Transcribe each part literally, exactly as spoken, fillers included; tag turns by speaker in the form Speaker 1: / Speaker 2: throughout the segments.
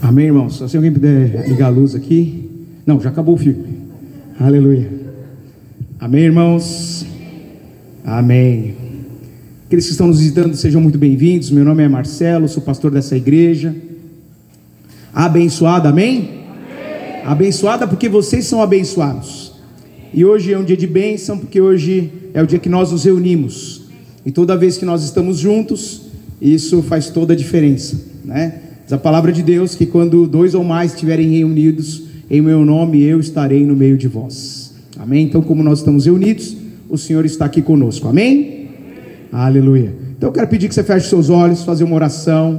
Speaker 1: Amém, irmãos? Se alguém puder ligar a luz aqui. Não, já acabou o filme. Aleluia. Amém, irmãos? Amém. Aqueles que estão nos visitando, sejam muito bem-vindos. Meu nome é Marcelo, sou pastor dessa igreja. Abençoada, amém? Amém. Abençoada porque vocês são abençoados. E hoje é um dia de bênção, porque hoje é o dia que nós nos reunimos. E toda vez que nós estamos juntos, isso faz toda a diferença, né? Diz a palavra de Deus que quando dois ou mais estiverem reunidos em meu nome, eu estarei no meio de vós. Amém? Então, como nós estamos reunidos, o Senhor está aqui conosco. Amém? Amém. Aleluia. Então eu quero pedir que você feche seus olhos, fazer uma oração.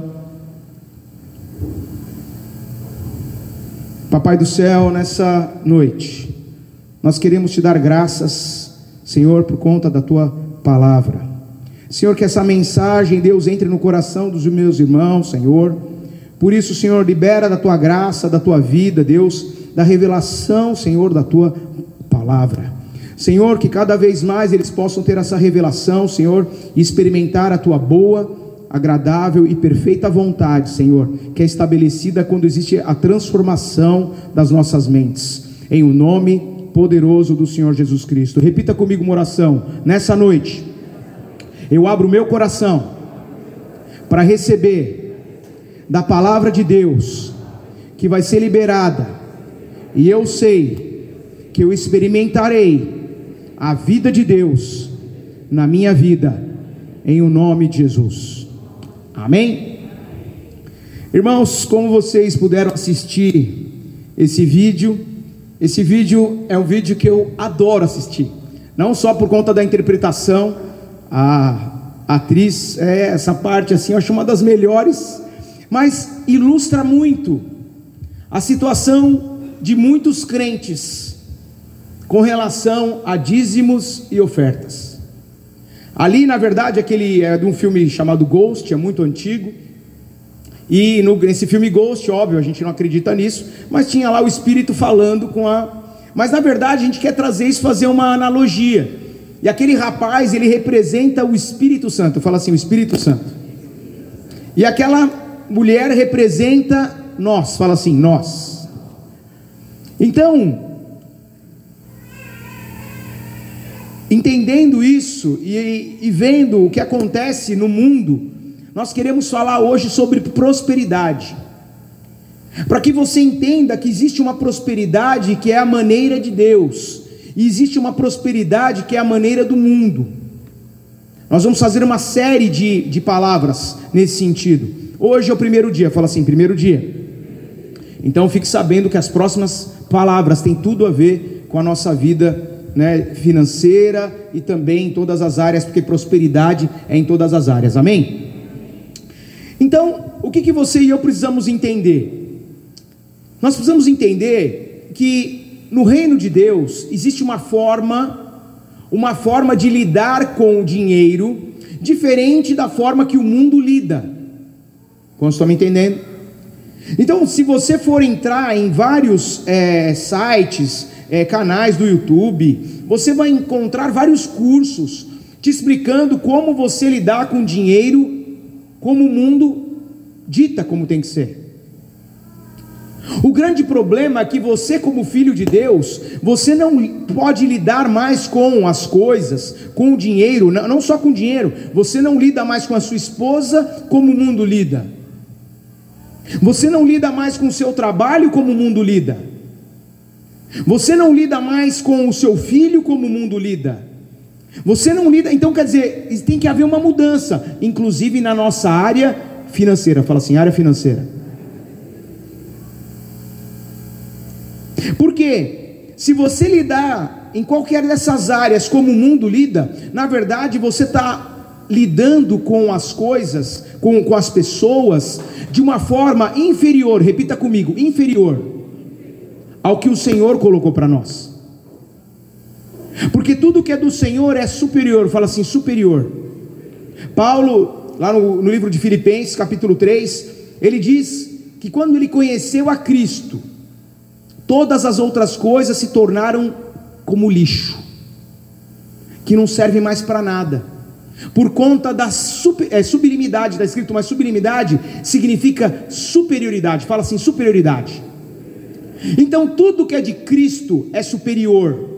Speaker 1: Papai do céu, nessa noite, nós queremos te dar graças, Senhor, por conta da tua palavra. Senhor, que essa mensagem, Deus, entre no coração dos meus irmãos, Senhor. Por isso, Senhor, libera da tua graça, da tua vida, Deus, da revelação, Senhor, da tua palavra. Senhor, que cada vez mais eles possam ter essa revelação, Senhor, e experimentar a tua boa, agradável e perfeita vontade, Senhor, que é estabelecida quando existe a transformação das nossas mentes. Em o nome poderoso do Senhor Jesus Cristo. Repita comigo uma oração. Nessa noite, eu abro o meu coração para receber da palavra de Deus, que vai ser liberada, e eu sei que eu experimentarei a vida de Deus na minha vida, em o nome de Jesus, amém? Irmãos, como vocês puderam assistir esse vídeo, esse vídeo é um vídeo que eu adoro assistir, não só por conta da interpretação, a atriz, é, essa parte assim, eu acho uma das melhores, mas ilustra muito a situação de muitos crentes com relação a dízimos e ofertas. Ali, na verdade, aquele é de um filme chamado Ghost, é muito antigo, e no, nesse filme Ghost, óbvio, a gente não acredita nisso, mas tinha lá o espírito falando com a... Mas na verdade a gente quer trazer isso, fazer uma analogia, e aquele rapaz, ele representa o Espírito Santo, fala assim, o Espírito Santo, e aquela mulher representa nós, fala assim, nós. Então, entendendo isso e, e vendo o que acontece no mundo, nós queremos falar hoje sobre prosperidade, para que você entenda que existe uma prosperidade que é a maneira de Deus, e existe uma prosperidade que é a maneira do mundo. Nós vamos fazer uma série de, de palavras nesse sentido. Hoje é o primeiro dia, fala assim, primeiro dia. Então fique sabendo que as próximas palavras têm tudo a ver com a nossa vida, né, financeira e também em todas as áreas, porque prosperidade é em todas as áreas, amém? Então, o que, que você e eu precisamos entender? Nós precisamos entender que no reino de Deus existe uma forma, uma forma de lidar com o dinheiro diferente da forma que o mundo lida. Como estão me entendendo? Então, se você for entrar em vários é, sites, é, canais do YouTube, você vai encontrar vários cursos te explicando como você lidar com dinheiro, como o mundo dita como tem que ser. O grande problema é que você, como filho de Deus, você não pode lidar mais com as coisas, com o dinheiro, não só com o dinheiro, você não lida mais com a sua esposa como o mundo lida. Você não lida mais com o seu trabalho como o mundo lida. Você não lida mais com o seu filho como o mundo lida. Você não lida, então quer dizer, tem que haver uma mudança, inclusive na nossa área financeira. Fala assim, área financeira. Porque se você lidar em qualquer dessas áreas como o mundo lida, na verdade você está lidando com as coisas, com, com as pessoas, de uma forma inferior, repita comigo, inferior ao que o Senhor colocou para nós. Porque tudo que é do Senhor é superior, fala assim, superior. Paulo, lá no, no livro de Filipenses, capítulo três, ele diz que quando ele conheceu a Cristo, todas as outras coisas se tornaram como lixo, que não servem mais para nada. por conta da super, é, sublimidade, está escrito, mas sublimidade significa superioridade. Fala assim, superioridade. Então tudo que é de Cristo é superior.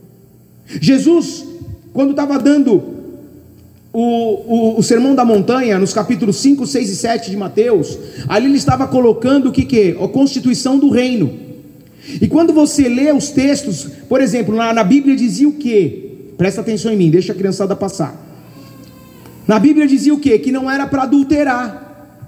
Speaker 1: Jesus, quando estava dando o, o, o sermão da montanha, nos capítulos cinco, seis e sete de Mateus, ali ele estava colocando o que que é? A constituição do reino. E quando você lê os textos, por exemplo, na, na Bíblia dizia o que? Presta atenção em mim, deixa a criançada passar. Na Bíblia dizia o quê? Que não era para adulterar.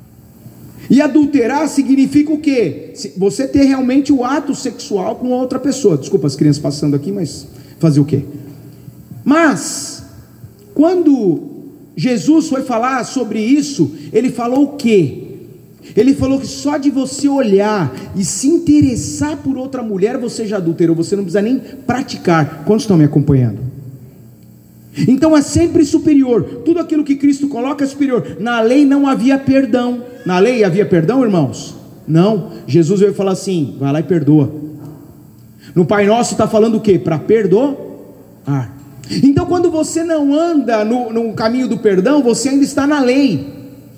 Speaker 1: E adulterar significa o quê? Você ter realmente o ato sexual com outra pessoa. Desculpa as crianças passando aqui, mas fazer o quê? Mas, quando Jesus foi falar sobre isso, ele falou o quê? Ele falou que só de você olhar e se interessar por outra mulher, você já adulterou, você não precisa nem praticar. Quantos estão me acompanhando? Então é sempre superior, tudo aquilo que Cristo coloca é superior. Na lei não havia perdão. Na lei havia perdão, irmãos? Não. Jesus veio falar assim, vai lá e perdoa. No Pai Nosso está falando o quê? Para perdoar. Então quando você não anda no, no caminho do perdão, você ainda está na lei.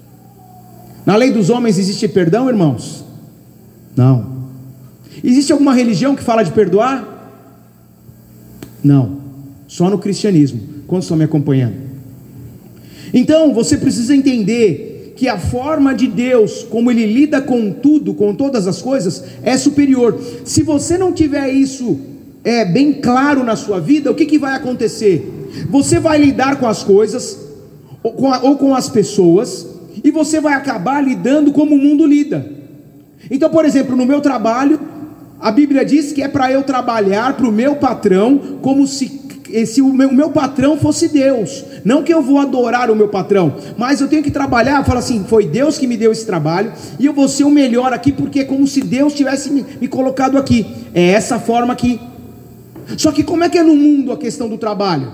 Speaker 1: Na lei dos homens existe perdão, irmãos? Não. Existe alguma religião que fala de perdoar? Não. Só no cristianismo. Quantos estão me acompanhando? Então você precisa entender que a forma de Deus, como Ele lida com tudo, com todas as coisas, é superior. Se você não tiver isso é, bem claro na sua vida, o que, que vai acontecer? Você vai lidar com as coisas ou com, a, ou com as pessoas, e você vai acabar lidando como o mundo lida. Então, por exemplo, no meu trabalho, a Bíblia diz que é para eu trabalhar para o meu patrão como se se o meu, o meu patrão fosse Deus. Não que eu vou adorar o meu patrão, mas eu tenho que trabalhar, falar assim, foi Deus que me deu esse trabalho, e eu vou ser o melhor aqui, porque é como se Deus tivesse me, me colocado aqui. É essa forma aqui. Só que como é que é no mundo a questão do trabalho?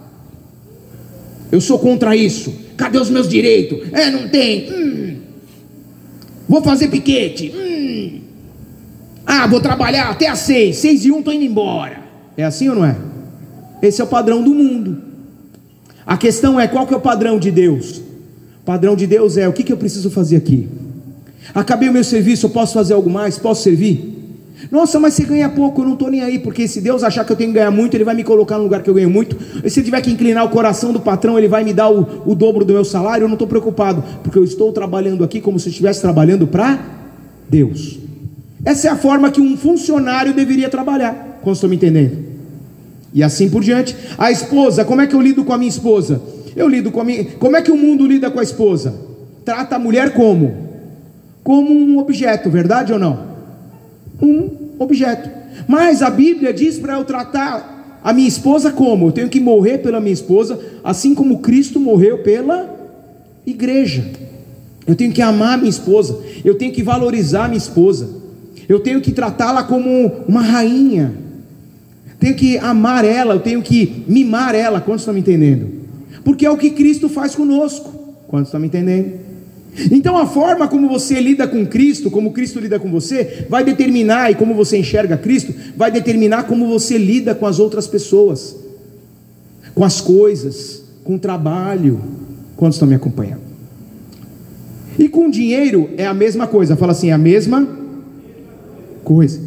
Speaker 1: Eu sou contra isso. Cadê os meus direitos? É, não tem. Hum. Vou fazer piquete. Hum. Ah, vou trabalhar até às seis. Seis e um, estou indo embora. É assim ou não é? Esse é o padrão do mundo. A questão é, qual que é o padrão de Deus? O padrão de Deus é, o que, que eu preciso fazer aqui? Acabei o meu serviço, eu posso fazer algo mais? Posso servir? Nossa, mas você ganha pouco, eu não estou nem aí, porque se Deus achar que eu tenho que ganhar muito, Ele vai me colocar no lugar que eu ganho muito. E se Ele tiver que inclinar o coração do patrão, Ele vai me dar o, o dobro do meu salário. Eu não estou preocupado, porque eu estou trabalhando aqui como se eu estivesse trabalhando para Deus. Essa é a forma que um funcionário deveria trabalhar. Como estão me entendendo? E assim por diante. A esposa, como é que eu lido com a minha esposa? Eu lido com a minha... Como é que o mundo lida com a esposa? Trata a mulher como? Como um objeto, verdade ou não? Um objeto. Mas a Bíblia diz para eu tratar a minha esposa como? Eu tenho que morrer pela minha esposa, assim como Cristo morreu pela igreja. Eu tenho que amar a minha esposa, eu tenho que valorizar a minha esposa, eu tenho que tratá-la como uma rainha, tenho que amar ela, eu tenho que mimar ela. Quantos estão me entendendo? Porque é o que Cristo faz conosco. Quantos estão me entendendo? Então a forma como você lida com Cristo, como Cristo lida com você, vai determinar, e como você enxerga Cristo, vai determinar como você lida com as outras pessoas, com as coisas, com o trabalho. Quantos estão me acompanhando? E com dinheiro é a mesma coisa. Fala assim, é a mesma coisa.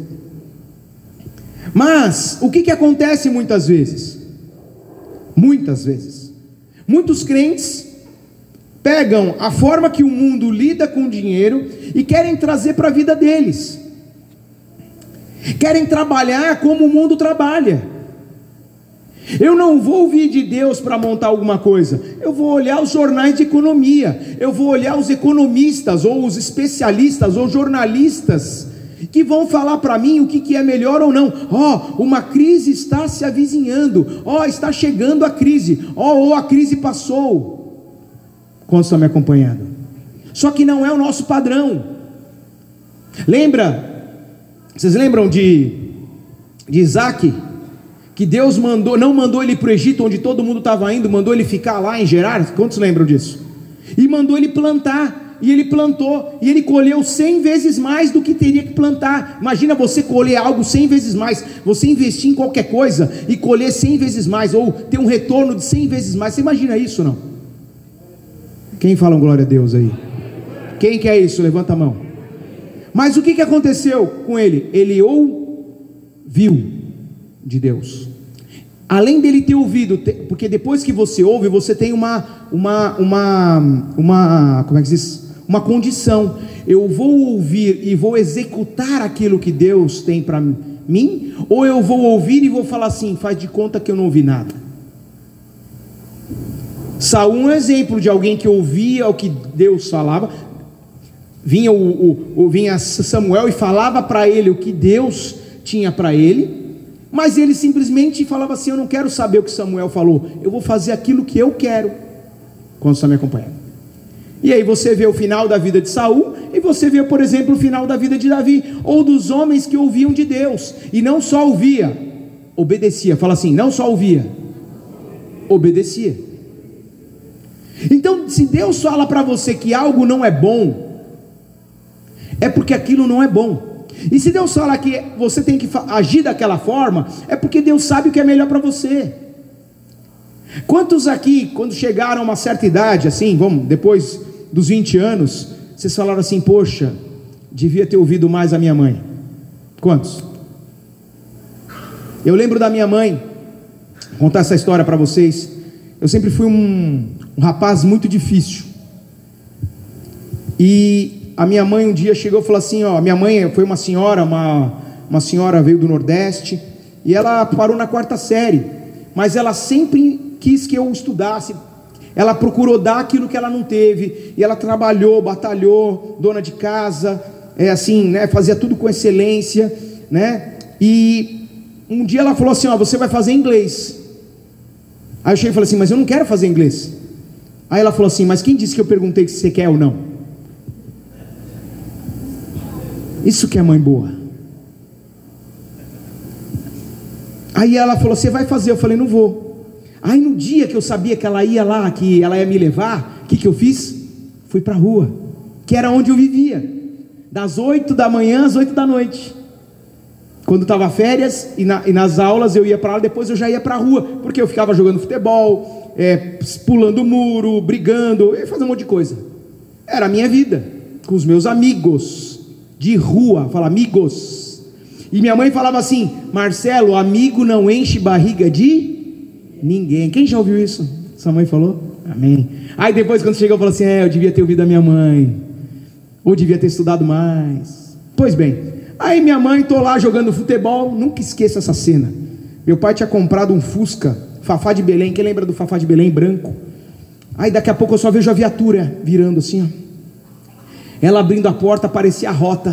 Speaker 1: Mas o que, que acontece muitas vezes? Muitas vezes muitos crentes pegam a forma que o mundo lida com o dinheiro e querem trazer para a vida deles. Querem trabalhar como o mundo trabalha. Eu não vou ouvir de Deus para montar alguma coisa. Eu vou olhar os jornais de economia. Eu vou olhar os economistas, ou os especialistas, ou jornalistas, que vão falar para mim o que, que é melhor ou não. Ó, oh, uma crise está se avizinhando. Ó, oh, está chegando a crise. Ó, oh, oh, a crise passou. Quantos estão me acompanhando? Só que não é o nosso padrão. Lembra? Vocês lembram de, de Isaac? Que Deus mandou, não mandou ele para o Egito, onde todo mundo estava indo, mandou ele ficar lá em Gerar. Quantos lembram disso? E mandou ele plantar. E ele plantou, e ele colheu cem vezes mais do que teria que plantar. Imagina você colher algo cem vezes mais. Você investir em qualquer coisa e colher cem vezes mais, ou ter um retorno de cem vezes mais. Você imagina isso, não? Quem fala um glória a Deus aí? Quem quer isso? Levanta a mão. Mas o que, que aconteceu com ele? Ele ouviu de Deus. Além dele ter ouvido, porque depois que você ouve, você tem uma, uma, uma, uma, como é que se diz? Uma condição. Eu vou ouvir e vou executar aquilo que Deus tem para mim, ou eu vou ouvir e vou falar assim, faz de conta que eu não ouvi nada. Saul é um exemplo de alguém que ouvia o que Deus falava. Vinha, o, o, o, vinha Samuel e falava para ele o que Deus tinha para ele, mas ele simplesmente falava assim, eu não quero saber o que Samuel falou, eu vou fazer aquilo que eu quero. Quando você me acompanha. E aí você vê o final da vida de Saul, e você vê, por exemplo, o final da vida de Davi, ou dos homens que ouviam de Deus, e não só ouvia, obedecia. Fala assim, não só ouvia, obedecia. Então, se Deus fala para você que algo não é bom, é porque aquilo não é bom. E se Deus fala que você tem que agir daquela forma, é porque Deus sabe o que é melhor para você. Quantos aqui, quando chegaram a uma certa idade, assim, vamos, depois dos vinte anos, vocês falaram assim, poxa, devia ter ouvido mais a minha mãe? Quantos? Eu lembro da minha mãe, vou contar essa história para vocês. Eu sempre fui um, um rapaz muito difícil, e a minha mãe um dia chegou e falou assim, ó, minha mãe foi uma senhora, uma, uma senhora veio do Nordeste, e ela parou na quarta série, mas ela sempre quis que eu estudasse, ela procurou dar aquilo que ela não teve, e ela trabalhou, batalhou, dona de casa, é assim, né, fazia tudo com excelência, né, e um dia ela falou assim, ó, você vai fazer inglês. Aí eu cheguei e falei assim, mas eu não quero fazer inglês. Aí ela falou assim, mas quem disse que eu perguntei se você quer ou não? Isso que é mãe boa. Aí ela falou, você vai fazer? Eu falei, não vou. Aí no dia que eu sabia que ela ia lá, que ela ia me levar, o que, que eu fiz? Fui para a rua, que era onde eu vivia, das oito da manhã às oito da noite. Quando estava férias e, na, e nas aulas eu ia para lá, depois eu já ia para a rua, porque eu ficava jogando futebol, é, pulando muro, brigando, eu ia fazer um monte de coisa. Era a minha vida, com os meus amigos de rua, fala amigos. E minha mãe falava assim, Marcelo, amigo não enche barriga de ninguém. Quem já ouviu isso? Sua mãe falou? Amém. Aí depois quando chegou, falou assim, é, eu devia ter ouvido a minha mãe, ou devia ter estudado mais. Pois bem, aí minha mãe, tô lá jogando futebol, nunca esqueça essa cena. Meu pai tinha comprado um Fusca, Fafá de Belém. Quem lembra do Fafá de Belém, branco? Aí daqui a pouco eu só vejo a viatura virando assim, ó. Ela abrindo a porta, parecia a Rota,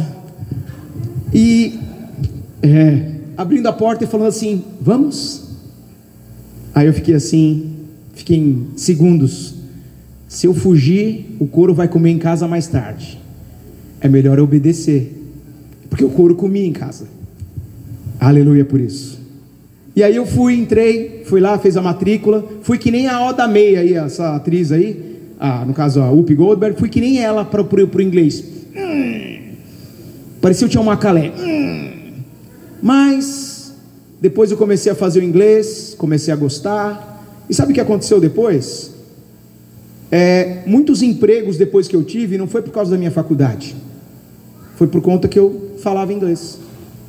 Speaker 1: e é, abrindo a porta e falando assim, vamos? Aí eu fiquei assim, fiquei em segundos. Se eu fugir, o couro vai comer em casa mais tarde, é melhor eu obedecer, porque o couro comia em casa. Aleluia por isso. E aí eu fui, entrei, fui lá, fiz a matrícula, fui que nem a Oda May aí, essa atriz aí, ah, no caso a Whoopi Goldberg, fui que nem ela para o inglês. Hum, parecia o Tião Macalé. Hum, mas depois eu comecei a fazer o inglês, comecei a gostar. E sabe o que aconteceu depois? É, muitos empregos depois que eu tive, não foi por causa da minha faculdade, foi por conta que eu falava inglês.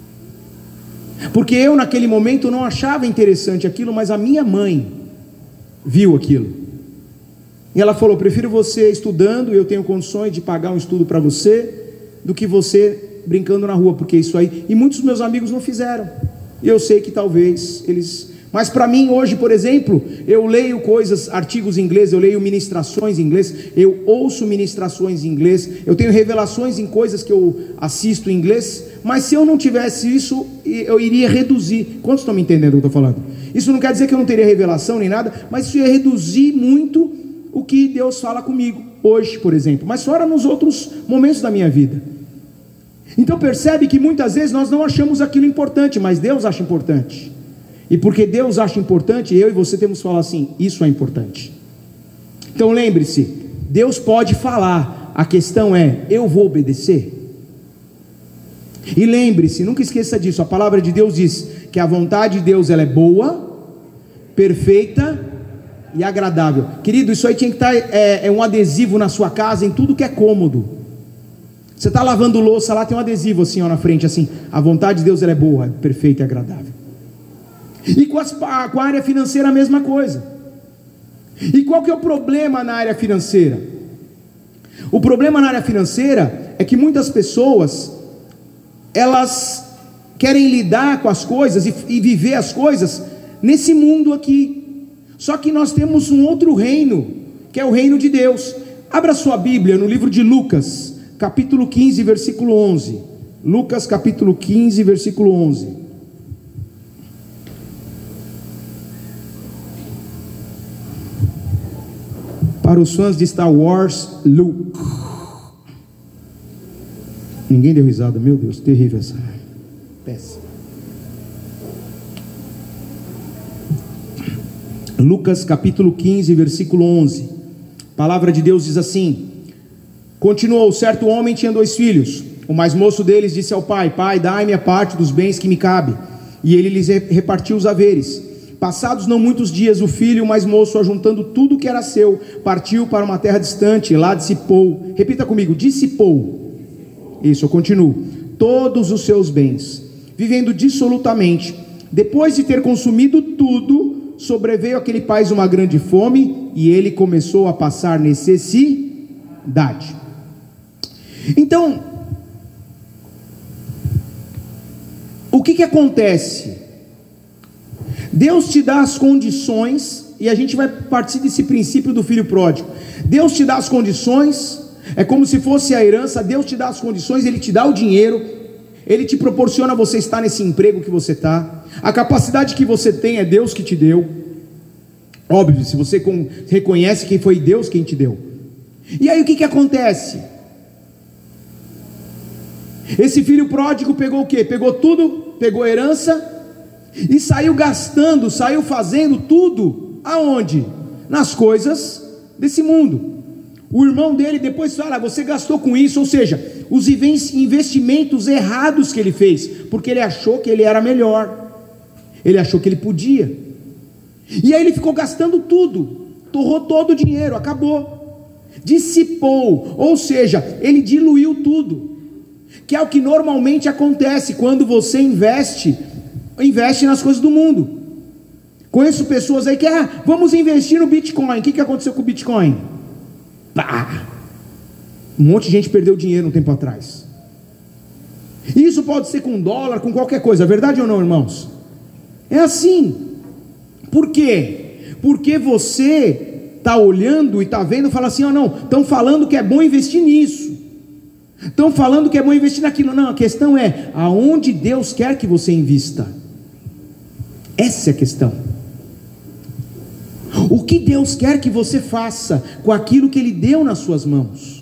Speaker 1: Porque eu naquele momento não achava interessante aquilo, mas a minha mãe viu aquilo. E ela falou, prefiro você estudando, eu tenho condições de pagar um estudo para você, do que você brincando na rua, porque isso aí, e muitos dos meus amigos não fizeram, e eu sei que talvez eles, mas para mim hoje, por exemplo, eu leio coisas, artigos em inglês, eu leio ministrações em inglês, eu ouço ministrações em inglês, eu tenho revelações em coisas que eu assisto em inglês, mas se eu não tivesse isso, eu iria reduzir. Quantos estão me entendendo o que eu estou falando? Isso não quer dizer que eu não teria revelação nem nada, mas isso ia reduzir muito o que Deus fala comigo hoje, por exemplo, mas fora nos outros momentos da minha vida. Então percebe que muitas vezes nós não achamos aquilo importante, mas Deus acha importante, e porque Deus acha importante, eu e você temos que falar assim, isso é importante. Então lembre-se, Deus pode falar, a questão é, eu vou obedecer? E lembre-se, nunca esqueça disso, a palavra de Deus diz que a vontade de Deus ela é boa, perfeita e agradável. Querido, isso aí tinha que estar é, é um adesivo na sua casa, em tudo que é cômodo. Você está lavando louça lá, tem um adesivo assim ó, na frente, assim, a vontade de Deus ela é boa, é perfeita e agradável. E com, as, com a área financeira a mesma coisa. E qual que é o problema na área financeira? O problema na área financeira é que muitas pessoas, elas querem lidar com as coisas e, e viver as coisas nesse mundo aqui. Só que nós temos um outro reino, que é o reino de Deus. Abra sua Bíblia no livro de Lucas, capítulo quinze, versículo onze. Lucas capítulo quinze, versículo onze. Para os fãs de Star Wars, Luke. Ninguém deu risada, meu Deus, terrível essa. Péssimo. Lucas capítulo quinze, versículo onze. A palavra de Deus diz assim: continuou, certo homem tinha dois filhos. O mais moço deles disse ao pai: pai, dai-me a parte dos bens que me cabe. E ele lhes repartiu os haveres. Passados não muitos dias, o filho mais moço, ajuntando tudo que era seu, partiu para uma terra distante, e lá dissipou. Repita comigo: dissipou. Isso, eu continuo. Todos os seus bens, vivendo dissolutamente. Depois de ter consumido tudo, sobreveio àquele país uma grande fome, e ele começou a passar necessidade. Então, o que que acontece? Deus te dá as condições, e a gente vai partir desse princípio do filho pródigo. Deus te dá as condições, é como se fosse a herança. Deus te dá as condições, Ele te dá o dinheiro, Ele te proporciona você estar nesse emprego que você está. A capacidade que você tem é Deus que te deu. Óbvio, se você com, reconhece que foi Deus quem te deu. E aí o que que acontece? Esse filho pródigo pegou o quê? Pegou tudo, pegou a herança e saiu gastando, saiu fazendo tudo. Aonde? Nas coisas desse mundo. O irmão dele depois fala: você gastou com isso. Ou seja, os investimentos errados que ele fez, porque ele achou que ele era melhor, ele achou que ele podia, e aí ele ficou gastando tudo, torrou todo o dinheiro, acabou, dissipou. Ou seja, ele diluiu tudo, que é o que normalmente acontece quando você investe investe nas coisas do mundo. Conheço pessoas aí que ah, vamos investir no Bitcoin. O que que aconteceu com o Bitcoin? Pá! Um monte de gente perdeu dinheiro um tempo atrás. Isso pode ser com dólar, com qualquer coisa, verdade ou não, irmãos? É assim. Por quê? Porque você está olhando e está vendo e fala assim: oh, não, estão falando que é bom investir nisso, estão falando que é bom investir naquilo. Não, a questão é aonde Deus quer que você invista. Essa é a questão. O que Deus quer que você faça com aquilo que Ele deu nas suas mãos?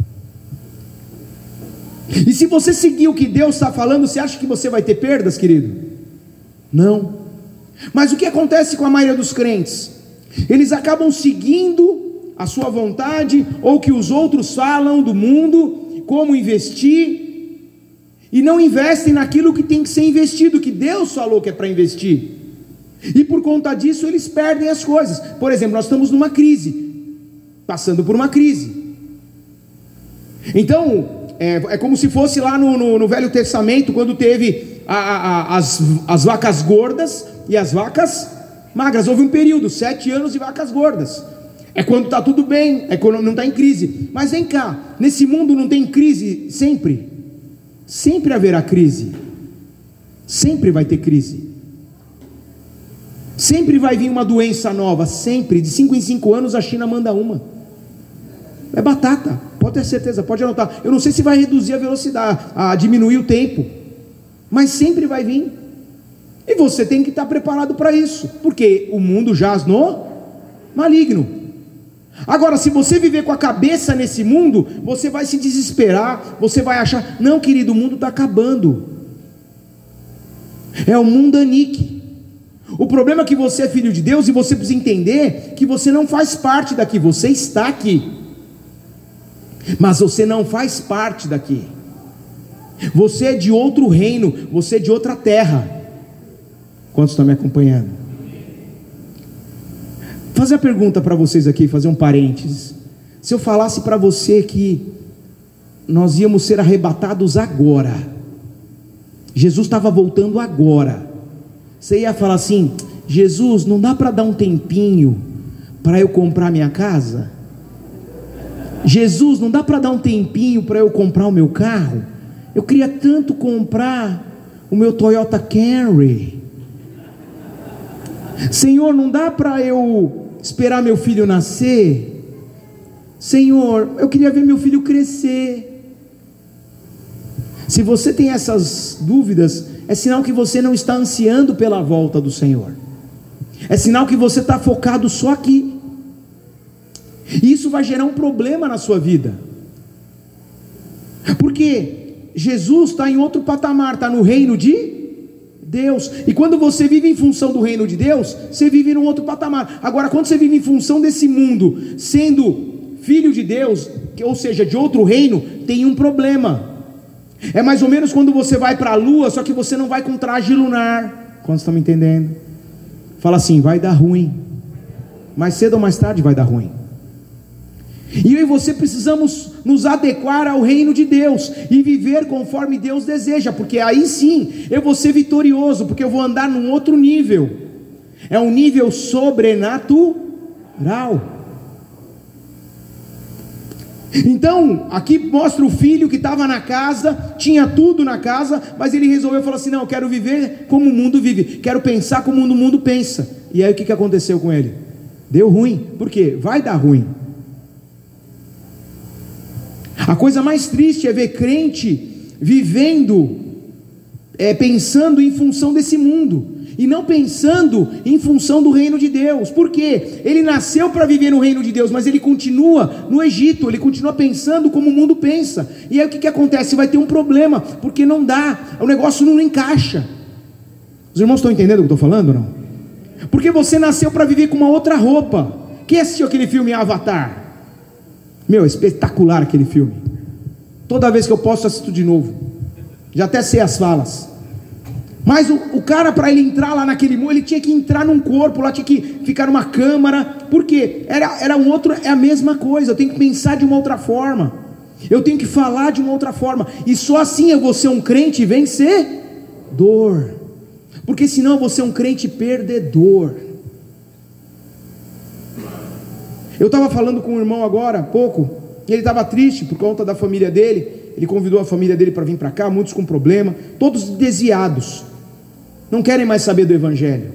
Speaker 1: E se você seguir o que Deus está falando, você acha que você vai ter perdas, querido? Não. Mas o que acontece com a maioria dos crentes? Eles acabam seguindo a sua vontade, ou que os outros falam do mundo, como investir, e não investem naquilo que tem que ser investido, que Deus falou que é para investir. E por conta disso eles perdem as coisas. Por exemplo, nós estamos numa crise, passando por uma crise. Então é, é como se fosse lá no, no, no Velho Testamento, quando teve a, a, as, as vacas gordas e as vacas magras. Houve um período, sete anos de vacas gordas. É quando está tudo bem, é quando não está em crise. Mas vem cá, nesse mundo não tem crise sempre? Sempre haverá crise. Sempre vai ter crise. Sempre vai vir uma doença nova, sempre. De cinco em cinco anos a China manda uma. É batata, pode ter certeza, pode anotar. Eu não sei se vai reduzir a velocidade, a diminuir o tempo, mas sempre vai vir. E você tem que estar preparado para isso, porque o mundo jaz no maligno. Agora, se você viver com a cabeça nesse mundo, você vai se desesperar, você vai achar: não, querido, o mundo está acabando. É o mundanique. O problema é que você é filho de Deus, e você precisa entender que você não faz parte daqui. Você está aqui, mas você não faz parte daqui. Você é de outro reino, você é de outra terra. Quantos estão me acompanhando? fazer a pergunta para vocês aqui, fazer um parênteses. Se eu falasse para você que nós íamos ser arrebatados agora, Jesus estava voltando agora, você ia falar assim: Jesus, não dá para dar um tempinho para eu comprar minha casa? Jesus, não dá para dar um tempinho para eu comprar o meu carro? Eu queria tanto comprar o meu Toyota Camry. Senhor, não dá para eu esperar meu filho nascer? Senhor, eu queria ver meu filho crescer. Se você tem essas dúvidas, é sinal que você não está ansiando pela volta do Senhor. É sinal que você está focado só aqui. E isso vai gerar um problema na sua vida. Porque Jesus está em outro patamar, está no reino de Deus. E quando você vive em função do reino de Deus, você vive num outro patamar. Agora, quando você vive em função desse mundo, sendo filho de Deus, ou seja, de outro reino, tem um problema. É mais ou menos quando você vai para a lua, só que você não vai com traje lunar. Quantos estão me entendendo? Fala assim: vai dar ruim. Mais cedo ou mais tarde vai dar ruim. E eu e você precisamos nos adequar ao reino de Deus e viver conforme Deus deseja, porque aí sim eu vou ser vitorioso, porque eu vou andar num outro nível. É um nível sobrenatural. Então, aqui mostra o filho que estava na casa, tinha tudo na casa, mas ele resolveu falar assim: não, eu quero viver como o mundo vive, quero pensar como o mundo pensa. E aí o que, que aconteceu com ele? Deu ruim. Por quê? Vai dar ruim. A coisa mais triste é ver crente vivendo, é, pensando em função desse mundo, e não pensando em função do reino de Deus. Por quê? Ele nasceu para viver no reino de Deus, mas ele continua no Egito, ele continua pensando como o mundo pensa. E aí o que, que acontece? Vai ter um problema, porque não dá, o negócio não encaixa. Os irmãos estão entendendo o que eu estou falando ou não? Porque você nasceu para viver com uma outra roupa. Quem assistiu aquele filme Avatar? Meu, é espetacular aquele filme. Toda vez que eu posso, assisto de novo. Já até sei as falas. Mas o, o cara, para ele entrar lá naquele mundo, ele tinha que entrar num corpo, lá tinha que ficar numa câmara. Por quê? Era, era um outro, é a mesma coisa. Eu tenho que pensar de uma outra forma. Eu tenho que falar de uma outra forma. E só assim eu vou ser um crente vencedor. Porque senão eu vou ser um crente perdedor. Eu estava falando com um irmão agora há pouco, e ele estava triste por conta da família dele. Ele convidou a família dele para vir para cá, muitos com problema, todos desviados, não querem mais saber do evangelho.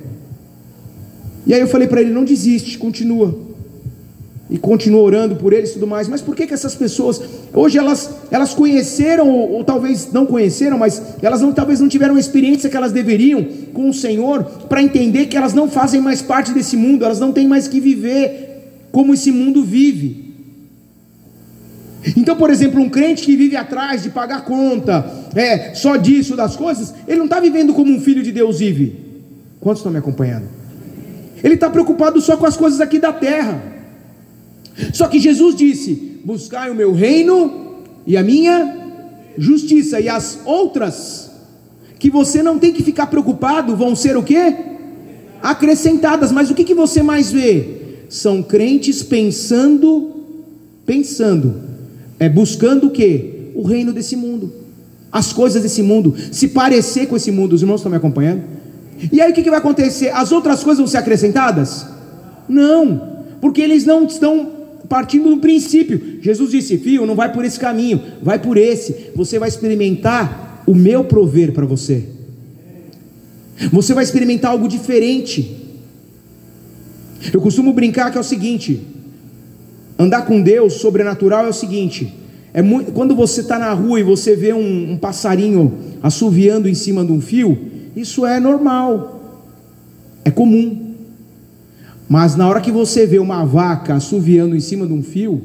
Speaker 1: E aí eu falei para ele: não desiste, continua. E continua orando por eles e tudo mais. Mas por que que essas pessoas, hoje elas, elas conheceram, ou, ou talvez não conheceram, mas elas não, talvez não tiveram a experiência que elas deveriam com o Senhor, para entender que elas não fazem mais parte desse mundo, elas não têm mais que viver como esse mundo vive. Então, por exemplo, um crente que vive atrás de pagar conta, é, só disso, das coisas, ele não está vivendo como um filho de Deus vive. Quantos estão me acompanhando? Ele está preocupado só com as coisas aqui da terra. Só que Jesus disse: buscai o meu reino e a minha justiça, e as outras que você não tem que ficar preocupado vão ser o quê? Acrescentadas. Mas o que, que você mais vê? São crentes pensando, pensando, é, buscando o quê? O reino desse mundo, as coisas desse mundo, se parecer com esse mundo. Os irmãos estão me acompanhando? E aí o que, que vai acontecer? As outras coisas vão ser acrescentadas? Não, porque eles não estão partindo do princípio. Jesus disse: filho, não vai por esse caminho, vai por esse. Você vai experimentar o meu prover para você. Você vai experimentar algo diferente. Eu costumo brincar que é o seguinte: andar com Deus sobrenatural é o seguinte, é muito, quando você está na rua e você vê um, um passarinho assoviando em cima de um fio, isso é normal, é comum. Mas na hora que você vê uma vaca assoviando em cima de um fio,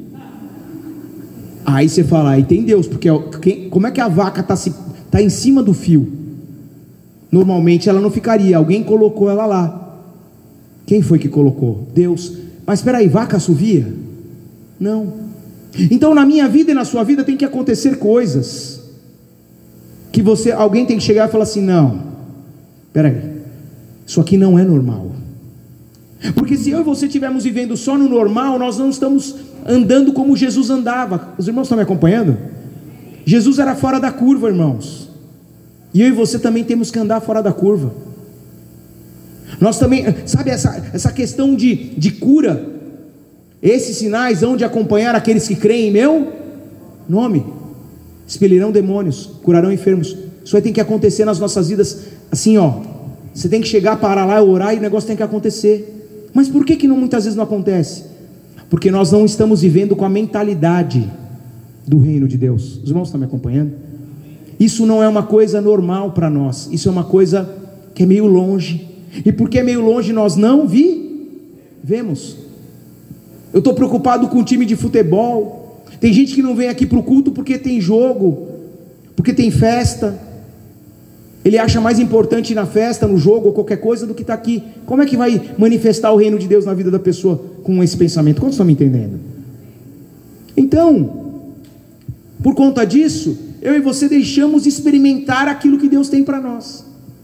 Speaker 1: aí você fala: aí tem Deus, porque quem, como é que a vaca está tá em cima do fio? Normalmente ela não ficaria, alguém colocou ela lá. Quem foi que colocou? Deus. Mas espera aí, vaca assovia? Não. Então na minha vida e na sua vida tem que acontecer coisas que você, alguém tem que chegar e falar assim: não, espera aí, isso aqui não é normal. Porque se eu e você estivermos vivendo só no normal, nós não estamos andando como Jesus andava. Os irmãos estão me acompanhando? Jesus era fora da curva, irmãos. E eu e você também temos que andar fora da curva. Nós também, sabe essa, essa questão de, de cura? Esses sinais hão de acompanhar aqueles que creem em meu nome. Expelirão demônios, curarão enfermos. Isso aí tem que acontecer nas nossas vidas. Assim ó, você tem que chegar, parar lá, orar, e o negócio tem que acontecer. Mas por que que não, muitas vezes não acontece? Porque nós não estamos vivendo com a mentalidade do reino de Deus. Os irmãos estão me acompanhando? Isso não é uma coisa normal para nós. Isso é uma coisa que é meio longe. E porque é meio longe, nós não vi, vemos. Eu estou preocupado com o time de futebol. Tem gente que não vem aqui para o culto porque tem jogo, porque tem festa. Ele acha mais importante ir na festa, no jogo ou qualquer coisa do que estar aqui. Como é que vai manifestar o reino de Deus na vida da pessoa com esse pensamento? Quantos estão me entendendo? Então, por conta disso, eu e você deixamos experimentar aquilo que Deus tem para nós.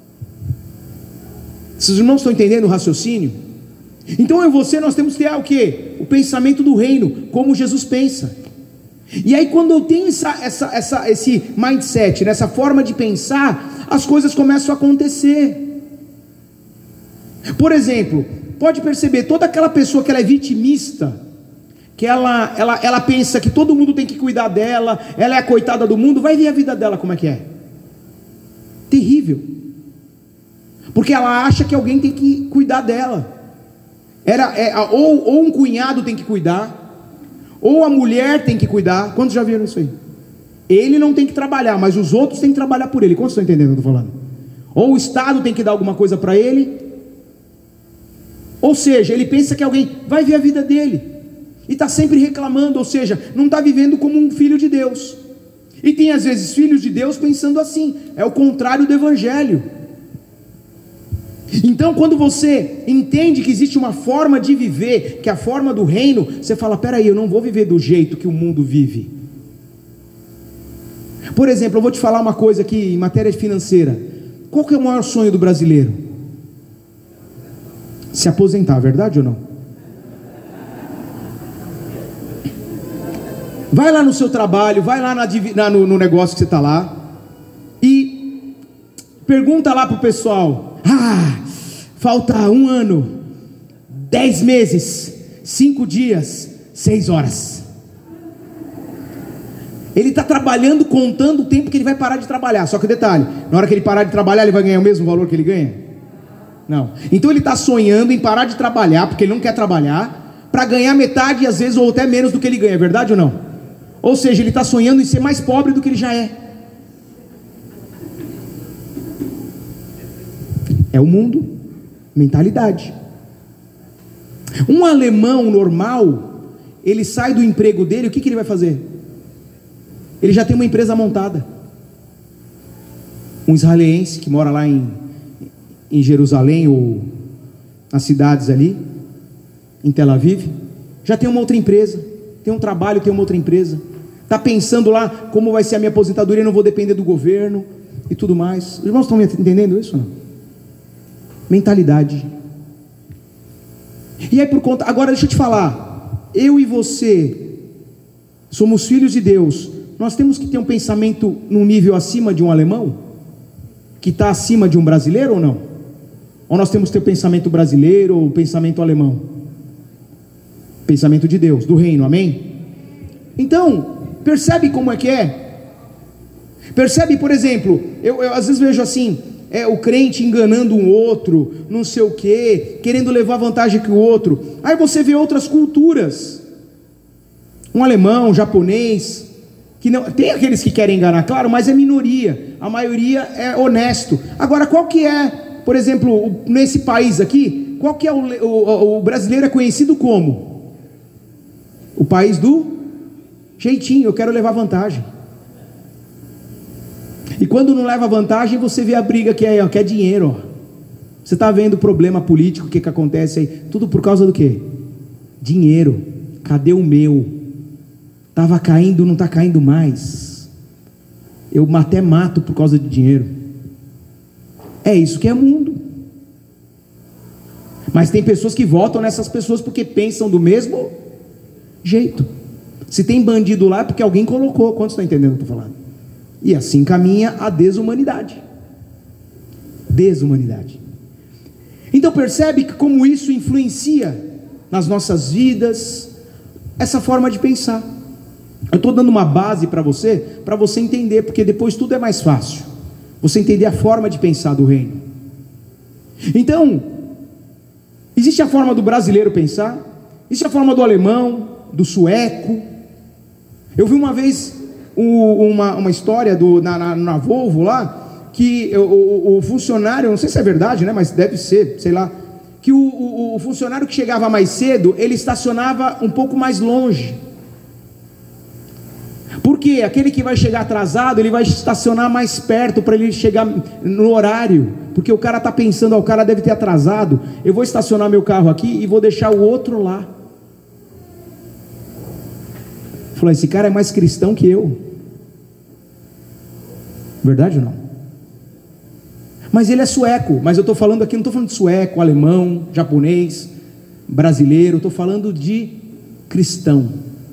Speaker 1: Esses irmãos estão entendendo o raciocínio? Então eu e você, nós temos que ter o quê? O pensamento do reino, como Jesus pensa. E aí quando eu tenho essa, essa, essa, esse mindset, né, essa forma de pensar, as coisas começam a acontecer. Por exemplo, pode perceber, toda aquela pessoa que ela é vitimista, que ela, ela, ela pensa que todo mundo tem que cuidar dela, ela é a coitada do mundo, vai ver a vida dela como é que é. Terrível. Porque ela acha que alguém tem que cuidar dela. Era, é, ou, ou um cunhado tem que cuidar, ou a mulher tem que cuidar. Quantos já viram isso aí? Ele não tem que trabalhar, mas os outros têm que trabalhar por ele. Quantos estão entendendo o que eu estou falando? Ou o Estado tem que dar alguma coisa para ele. Ou seja, ele pensa que alguém vai ver a vida dele e está sempre reclamando, ou seja, não está vivendo como um filho de Deus. E tem às vezes filhos de Deus pensando assim, é o contrário do Evangelho. Então quando você entende que existe uma forma de viver, que é a forma do reino, você fala, peraí, eu não vou viver do jeito que o mundo vive. Por exemplo, eu vou te falar uma coisa aqui em matéria financeira. Qual que é o maior sonho do brasileiro? Se aposentar, verdade ou não? Vai lá no seu trabalho, vai lá na, na, no, no negócio que você está lá e pergunta lá para o pessoal, ah, falta um ano, dez meses, cinco dias, seis horas. Ele está trabalhando, contando o tempo que ele vai parar de trabalhar. Só que detalhe, na hora que ele parar de trabalhar, ele vai ganhar o mesmo valor que ele ganha? Não. Então ele está sonhando em parar de trabalhar, porque ele não quer trabalhar, para ganhar metade, às vezes, ou até menos do que ele ganha, é verdade ou não? Ou seja, ele está sonhando em ser mais pobre do que ele já é. É o mundo, mentalidade. Um alemão normal, ele sai do emprego dele, o que, que ele vai fazer? Ele já tem uma empresa montada. Um israelense que mora lá em, em Jerusalém, ou nas cidades ali, em Tel Aviv, já tem uma outra empresa, tem um trabalho, tem uma outra empresa, está pensando lá como vai ser a minha aposentadoria, eu não vou depender do governo e tudo mais. Os irmãos estão me entendendo isso ou não? Mentalidade. E aí por conta, agora deixa eu te falar, eu e você somos filhos de Deus, nós temos que ter um pensamento num nível acima de um alemão, que está acima de um brasileiro ou não? Ou nós temos que ter o pensamento brasileiro ou o pensamento alemão? Pensamento de Deus, do reino, amém? Então, percebe como é que é? Percebe, por exemplo, eu, eu às vezes vejo assim, é, o crente enganando um outro, não sei o que, querendo levar vantagem que o outro. Aí você vê outras culturas, um alemão, um japonês, que não, tem aqueles que querem enganar, claro, mas é minoria, a maioria é honesto. Agora, qual que é, por exemplo, nesse país aqui, qual que é o, o, o brasileiro é conhecido como? O país do jeitinho, eu quero levar vantagem. E quando não leva vantagem, você vê a briga que é, ó, que é dinheiro, ó. Você está vendo o problema político, o que, que acontece aí? Tudo por causa do quê? Dinheiro. Cadê o meu? Estava caindo, não está caindo mais. Eu até mato por causa de dinheiro. É isso que é mundo. Mas tem pessoas que votam nessas pessoas porque pensam do mesmo jeito. Se tem bandido lá é porque alguém colocou. Quantos estão entendendo o que eu estou falando? E assim caminha a desumanidade. Desumanidade. Então percebe que como isso influencia nas nossas vidas, essa forma de pensar. Eu estou dando uma base para você, para você entender, porque depois tudo é mais fácil. Você entender a forma de pensar do reino. Então, existe a forma do brasileiro pensar, existe a forma do alemão, do sueco. Eu vi uma vez um, uma, uma história do, na, na, na Volvo lá, que o, o, o funcionário, não sei se é verdade, né, mas deve ser, sei lá, que o, o, o funcionário que chegava mais cedo, ele estacionava um pouco mais longe. Porque aquele que vai chegar atrasado, ele vai estacionar mais perto para ele chegar no horário. Porque o cara está pensando, ah, o cara deve ter atrasado, eu vou estacionar meu carro aqui e vou deixar o outro lá. Falou, esse cara é mais cristão que eu. Verdade ou não? Mas ele é sueco. Mas eu estou falando aqui, não estou falando de sueco, alemão, japonês, brasileiro. Estou falando de cristão.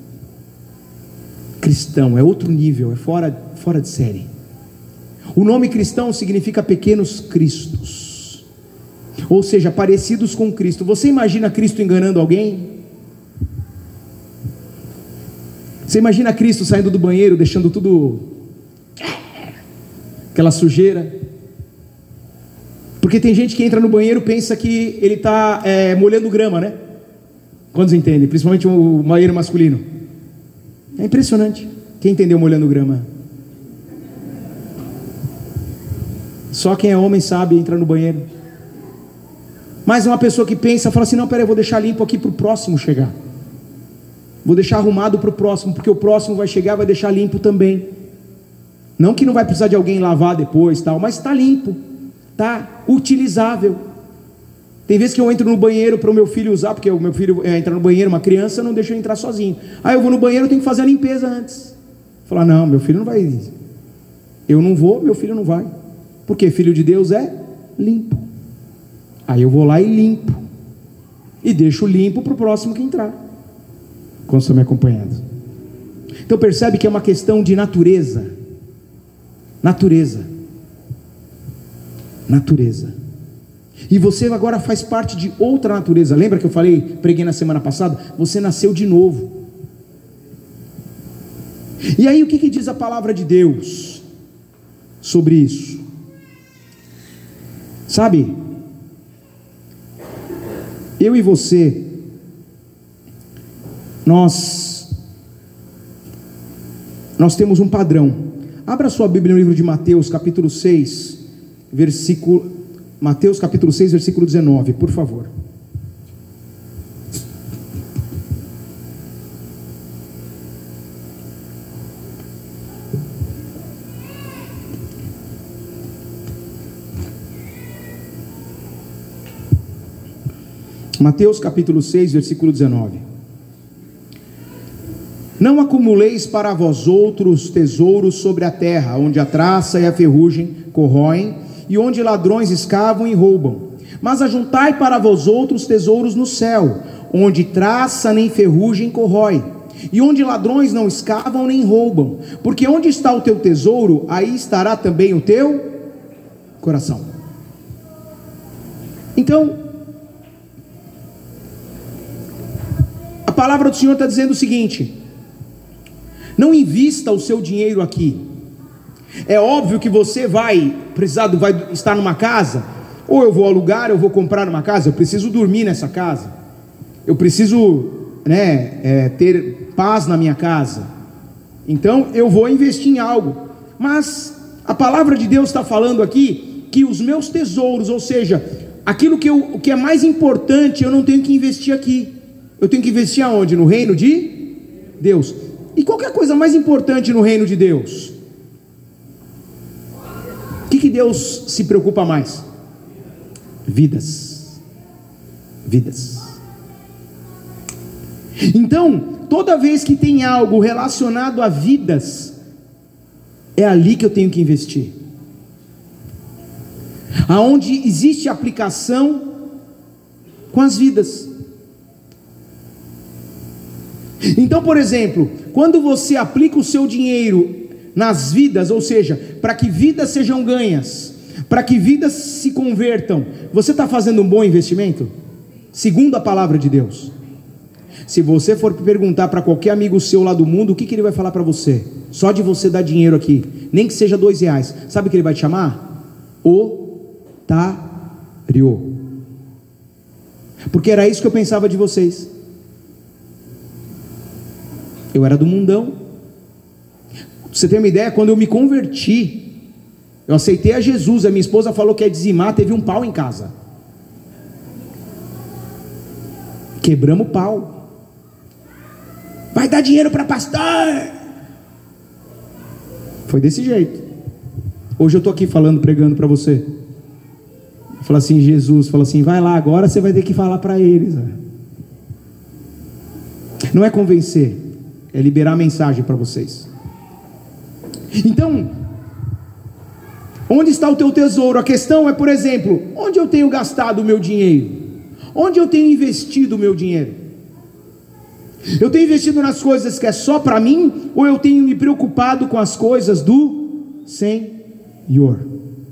Speaker 1: Cristão, é outro nível, é fora, fora de série. O nome cristão significa pequenos cristos, ou seja, parecidos com Cristo. Você imagina Cristo enganando alguém? Você imagina Cristo saindo do banheiro, deixando tudo, aquela sujeira? Porque tem gente que entra no banheiro e pensa que ele está é, molhando grama, né? Quantos entendem? Principalmente o banheiro masculino. É impressionante. Quem entendeu molhando grama? Só quem é homem sabe entrar no banheiro. Mas uma pessoa que pensa, fala assim, não, peraí, eu vou deixar limpo aqui para o próximo chegar. Vou deixar arrumado para o próximo, porque o próximo vai chegar e vai deixar limpo também. Não que não vai precisar de alguém lavar depois, tal, mas está limpo, está utilizável. Tem vezes que eu entro no banheiro para o meu filho usar, porque o meu filho entra no banheiro, uma criança, não deixa eu entrar sozinho. Aí eu vou no banheiro, eu tenho que fazer a limpeza antes. Falar, não, meu filho não vai. Eu não vou, meu filho não vai. Porque filho de Deus é limpo. Aí eu vou lá e limpo. E deixo limpo para o próximo que entrar. Como estão me acompanhando? Então percebe que é uma questão de natureza. Natureza. Natureza. E você agora faz parte de outra natureza. Lembra que eu falei, preguei na semana passada? Você nasceu de novo. E aí o que, que diz a palavra de Deus sobre isso? Sabe, eu e você, nós, nós temos um padrão. Abra sua Bíblia no livro de Mateus, capítulo seis, versículo... Mateus capítulo seis, versículo dezenove, por favor. Mateus capítulo seis, versículo dezenove. Não acumuleis para vós outros tesouros sobre a terra, onde a traça e a ferrugem corroem, e onde ladrões escavam e roubam, mas ajuntai para vós outros tesouros no céu, onde traça nem ferrugem corrói, e onde ladrões não escavam nem roubam, porque onde está o teu tesouro, aí estará também o teu coração. Então, a palavra do Senhor está dizendo o seguinte: não invista o seu dinheiro aqui. É óbvio que você vai precisar, vai estar numa casa, ou eu vou alugar, eu vou comprar uma casa, eu preciso dormir nessa casa, eu preciso, né, é, ter paz na minha casa, então eu vou investir em algo. Mas a palavra de Deus está falando aqui, que os meus tesouros, ou seja, aquilo que, eu, o que é mais importante, eu não tenho que investir aqui, eu tenho que investir aonde? No reino de Deus. E qual que é a coisa mais importante no reino de Deus? O que, que Deus se preocupa mais? Vidas. Vidas. Então, toda vez que tem algo relacionado a vidas, é ali que eu tenho que investir. Aonde existe aplicação com as vidas. Então, por exemplo, quando você aplica o seu dinheiro nas vidas, ou seja, para que vidas sejam ganhas, para que vidas se convertam, você está fazendo um bom investimento? Segundo a palavra de Deus. Se você for perguntar para qualquer amigo seu lá do mundo, o que, que ele vai falar para você? Só de você dar dinheiro aqui, nem que seja dois reais, sabe o que ele vai te chamar? Otário. Porque era isso que eu pensava de vocês. Eu era do mundão. Pra você ter uma ideia, quando eu me converti, eu aceitei a Jesus, a minha esposa falou que ia dizimar, teve um pau em casa. Quebramos o pau. Vai dar dinheiro para pastor. Foi desse jeito. Hoje eu estou aqui falando, pregando para você. Fala assim, Jesus, fala assim, vai lá, agora você vai ter que falar para eles. Não é convencer, é liberar a mensagem para vocês. Então, onde está o teu tesouro? A questão é, por exemplo, onde eu tenho gastado o meu dinheiro? Onde eu tenho investido o meu dinheiro? Eu tenho investido nas coisas que é só para mim, ou eu tenho me preocupado com as coisas do Senhor?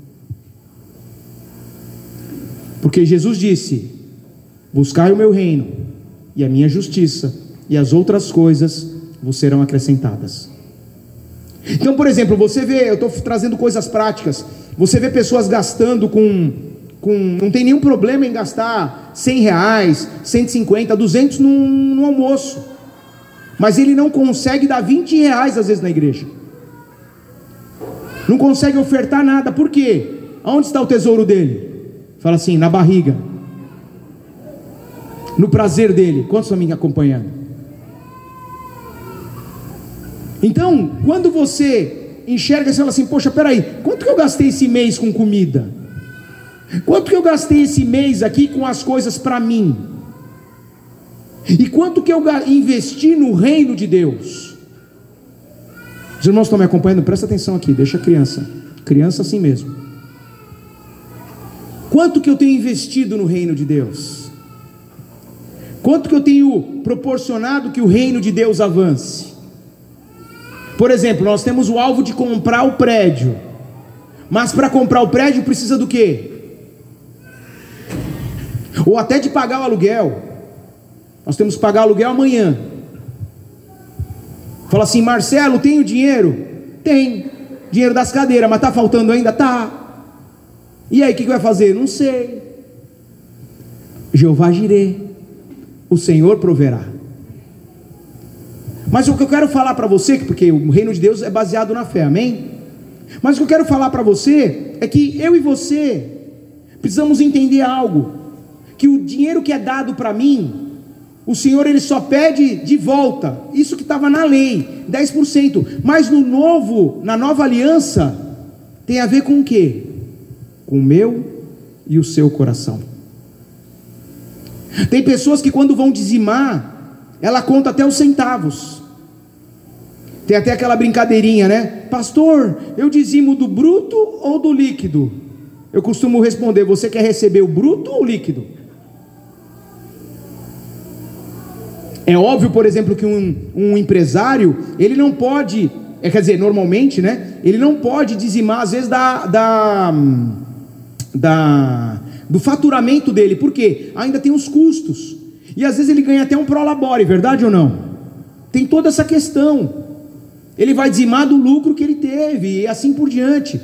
Speaker 1: Porque Jesus disse, buscai o meu reino, e a minha justiça, e as outras coisas vos serão acrescentadas. Então, por exemplo, você vê, eu estou trazendo coisas práticas, você vê pessoas gastando com, com, não tem nenhum problema em gastar cem reais, cento e cinquenta, duzentos num, num almoço, mas ele não consegue dar vinte reais às vezes na igreja, não consegue ofertar nada. Por quê? Aonde está o tesouro dele? Fala assim, na barriga, no prazer dele. Quantos estão me acompanhando? Então, quando você enxerga, você fala assim, poxa, peraí, quanto que eu gastei esse mês com comida? Quanto que eu gastei esse mês aqui com as coisas para mim? E quanto que eu investi no reino de Deus? Os irmãos estão me acompanhando? Presta atenção aqui, deixa a criança, criança assim mesmo. Quanto que eu tenho investido no reino de Deus? Quanto que eu tenho proporcionado que o reino de Deus avance? Por exemplo, nós temos o alvo de comprar o prédio, mas para comprar o prédio precisa do quê? Ou até de pagar o aluguel. Nós temos que pagar o aluguel amanhã. Fala assim, Marcelo, tem o dinheiro? Tem. Dinheiro das cadeiras, mas está faltando ainda? Tá. E aí, o que, que vai fazer? Não sei. Jeová Jirê, o Senhor proverá. Mas o que eu quero falar para você, porque o reino de Deus é baseado na fé, amém? Mas o que eu quero falar para você é que eu e você precisamos entender algo, que o dinheiro que é dado para mim, o Senhor ele só pede de volta, isso que estava na lei, dez por cento, mas no novo, na nova aliança, tem a ver com o quê? Com o meu e o seu coração. Tem pessoas que quando vão dizimar, ela conta até os centavos. Tem até aquela brincadeirinha, né? Pastor, eu dizimo do bruto ou do líquido? Eu costumo responder, você quer receber o bruto ou o líquido? É óbvio, por exemplo, que um, um empresário, ele não pode, é, quer dizer, normalmente, né? Ele não pode dizimar, às vezes, da... da Da, do faturamento dele, porque ainda tem os custos, e às vezes ele ganha até um prolabore, verdade ou não? Tem toda essa questão, ele vai dizimar do lucro que ele teve, e assim por diante.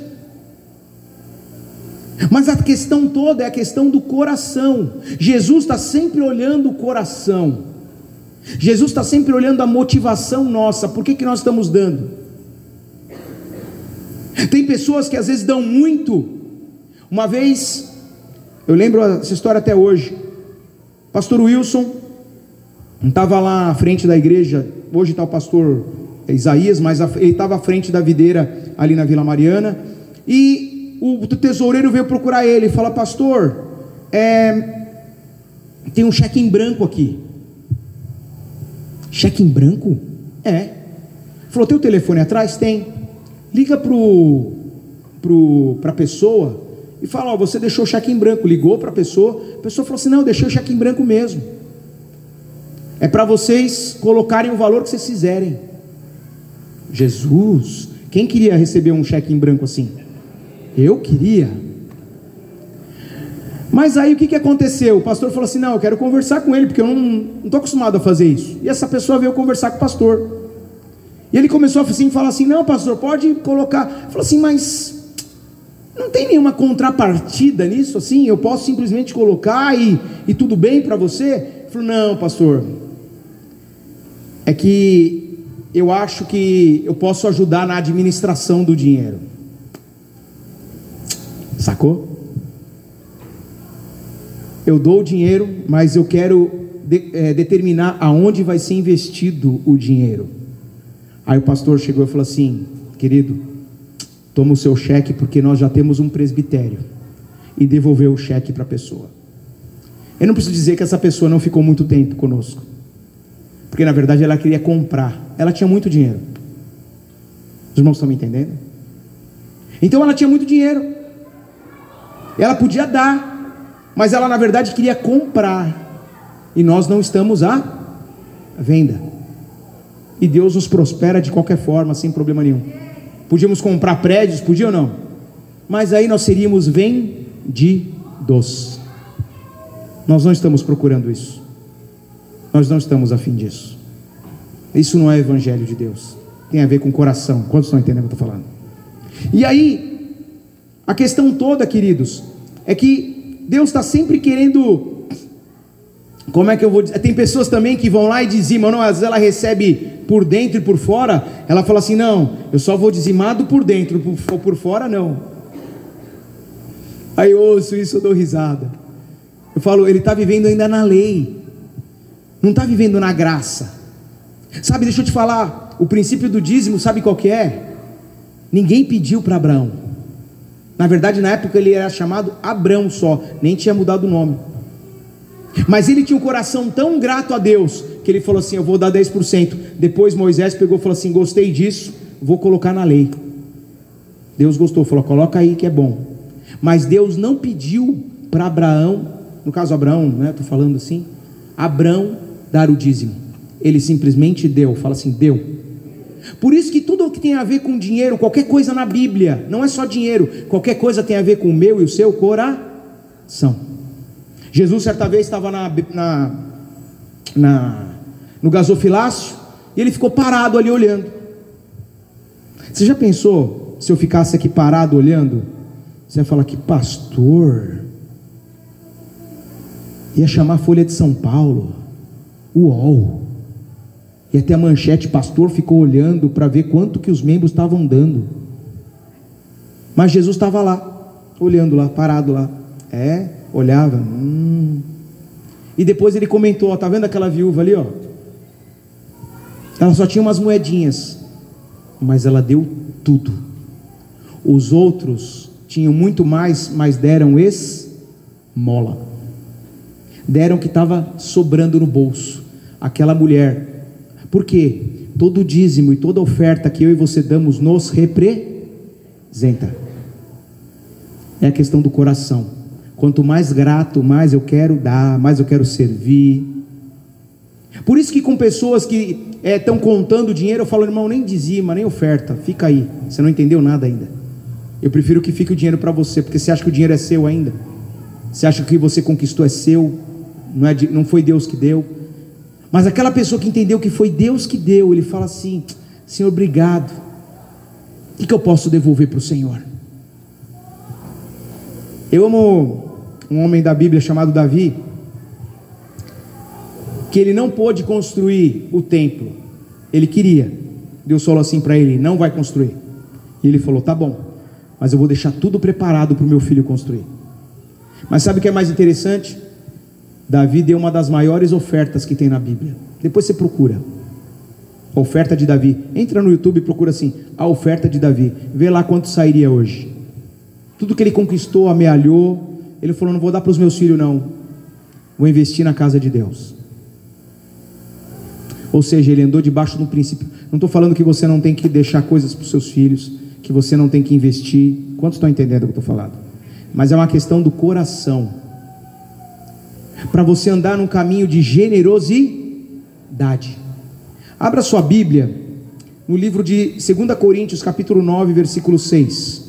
Speaker 1: Mas a questão toda é a questão do coração. Jesus está sempre olhando o coração, Jesus está sempre olhando a motivação nossa, por que que nós estamos dando? Tem pessoas que às vezes dão muito. Uma vez, eu lembro essa história até hoje, pastor Wilson estava lá à frente da igreja, hoje está o pastor Isaías, mas ele estava à frente da videira ali na Vila Mariana, e o tesoureiro veio procurar ele e falou, pastor, é, tem um cheque em branco aqui. Cheque em branco? É. Falou, tem o telefone atrás? Tem. Liga para pro, pro, a pessoa, e fala: ó, você deixou o cheque em branco. Ligou para a pessoa, a pessoa falou assim: não, eu deixei o cheque em branco mesmo. É para vocês colocarem o valor que vocês quiserem. Jesus, quem queria receber um cheque em branco assim? Eu queria. Mas aí o que, que aconteceu? O pastor falou assim: não, eu quero conversar com ele, porque eu não estou acostumado a fazer isso. E essa pessoa veio conversar com o pastor. E ele começou assim, a falar assim: não, pastor, pode colocar. Falou assim: mas não tem nenhuma contrapartida nisso assim? Eu posso simplesmente colocar e, e tudo bem para você? Ele falou: não, pastor, é que eu acho que eu posso ajudar na administração do dinheiro. Sacou? Eu dou o dinheiro, mas eu quero de, é, determinar aonde vai ser investido o dinheiro. Aí o pastor chegou e falou assim: querido, toma o seu cheque, porque nós já temos um presbitério. E devolveu o cheque para a pessoa. Eu não preciso dizer que essa pessoa não ficou muito tempo conosco, porque na verdade ela queria comprar. Ela tinha muito dinheiro. Os irmãos estão me entendendo? Então ela tinha muito dinheiro, ela podia dar, mas ela na verdade queria comprar. E nós não estamos à venda. E Deus nos prospera de qualquer forma, sem problema nenhum. Podíamos comprar prédios, podia ou não? Mas aí nós seríamos vendidos. Nós não estamos procurando isso. Nós não estamos a fim disso. Isso não é evangelho de Deus. Tem a ver com o coração. Quantos estão entendendo o que eu estou falando? E aí, a questão toda, queridos, é que Deus está sempre querendo... Como é que eu vou dizer? Tem pessoas também que vão lá e dizimam, não, às vezes ela recebe por dentro e por fora, ela fala assim: não, eu só vou dizimado por dentro, por, por fora não. Aí eu ouço isso, eu dou risada. Eu falo, ele está vivendo ainda na lei, não está vivendo na graça. Sabe, deixa eu te falar, o princípio do dízimo, sabe qual que é? Ninguém pediu para Abraão. Na verdade, na época ele era chamado Abrão só, nem tinha mudado o nome. Mas ele tinha um coração tão grato a Deus, que ele falou assim: eu vou dar dez por cento. Depois Moisés pegou e falou assim: gostei disso, vou colocar na lei. Deus gostou, falou: coloca aí que é bom. Mas Deus não pediu para Abraão, no caso Abraão, né, estou falando assim, Abrão dar o dízimo. Ele simplesmente deu, fala assim, deu. Por isso que tudo que tem a ver com dinheiro, qualquer coisa na Bíblia, não é só dinheiro, qualquer coisa tem a ver com o meu e o seu coração. Jesus certa vez estava na, na, na, no gasofilácio, e ele ficou parado ali olhando. Você já pensou, se eu ficasse aqui parado olhando, você ia falar: que pastor, ia chamar a Folha de São Paulo, U O L, ia ter a manchete: pastor ficou olhando para ver quanto que os membros estavam dando. Mas Jesus estava lá, olhando lá, parado lá, é... olhava, hum. E depois ele comentou: ó, tá vendo aquela viúva ali, ó? Ela só tinha umas moedinhas, mas ela deu tudo. Os outros tinham muito mais, mas deram esmola. Deram o que estava sobrando no bolso. Aquela mulher, por quê? Todo dízimo e toda oferta que eu e você damos nos representa. É a questão do coração. Quanto mais grato, mais eu quero dar, mais eu quero servir. Por isso que com pessoas que estão é, contando dinheiro, eu falo: irmão, nem dizima, nem oferta, fica aí, você não entendeu nada ainda. Eu prefiro que fique o dinheiro para você, porque você acha que o dinheiro é seu ainda. Você acha que você conquistou é seu, não, é de, não foi Deus que deu. Mas aquela pessoa que entendeu que foi Deus que deu, ele fala assim: Senhor, obrigado. O que, que eu posso devolver para o Senhor? Eu amo um homem da Bíblia chamado Davi, que ele não pôde construir o templo. Ele queria. Deus falou assim para ele: não vai construir. E ele falou: tá bom, mas eu vou deixar tudo preparado para o meu filho construir. Mas sabe o que é mais interessante? Davi deu uma das maiores ofertas que tem na Bíblia. Depois você procura a oferta de Davi. Entra no YouTube e procura assim: a oferta de Davi. Vê lá quanto sairia hoje. Tudo que ele conquistou, amealhou. Ele falou: não vou dar para os meus filhos não, vou investir na casa de Deus. Ou seja, ele andou debaixo do princípio. Não estou falando que você não tem que deixar coisas para os seus filhos, que você não tem que investir. Quantos estão entendendo o que eu estou falando? mas é uma questão do coração. Para você andar num caminho de generosidade. Abra sua Bíblia no livro de segunda Coríntios, capítulo nove, versículo seis.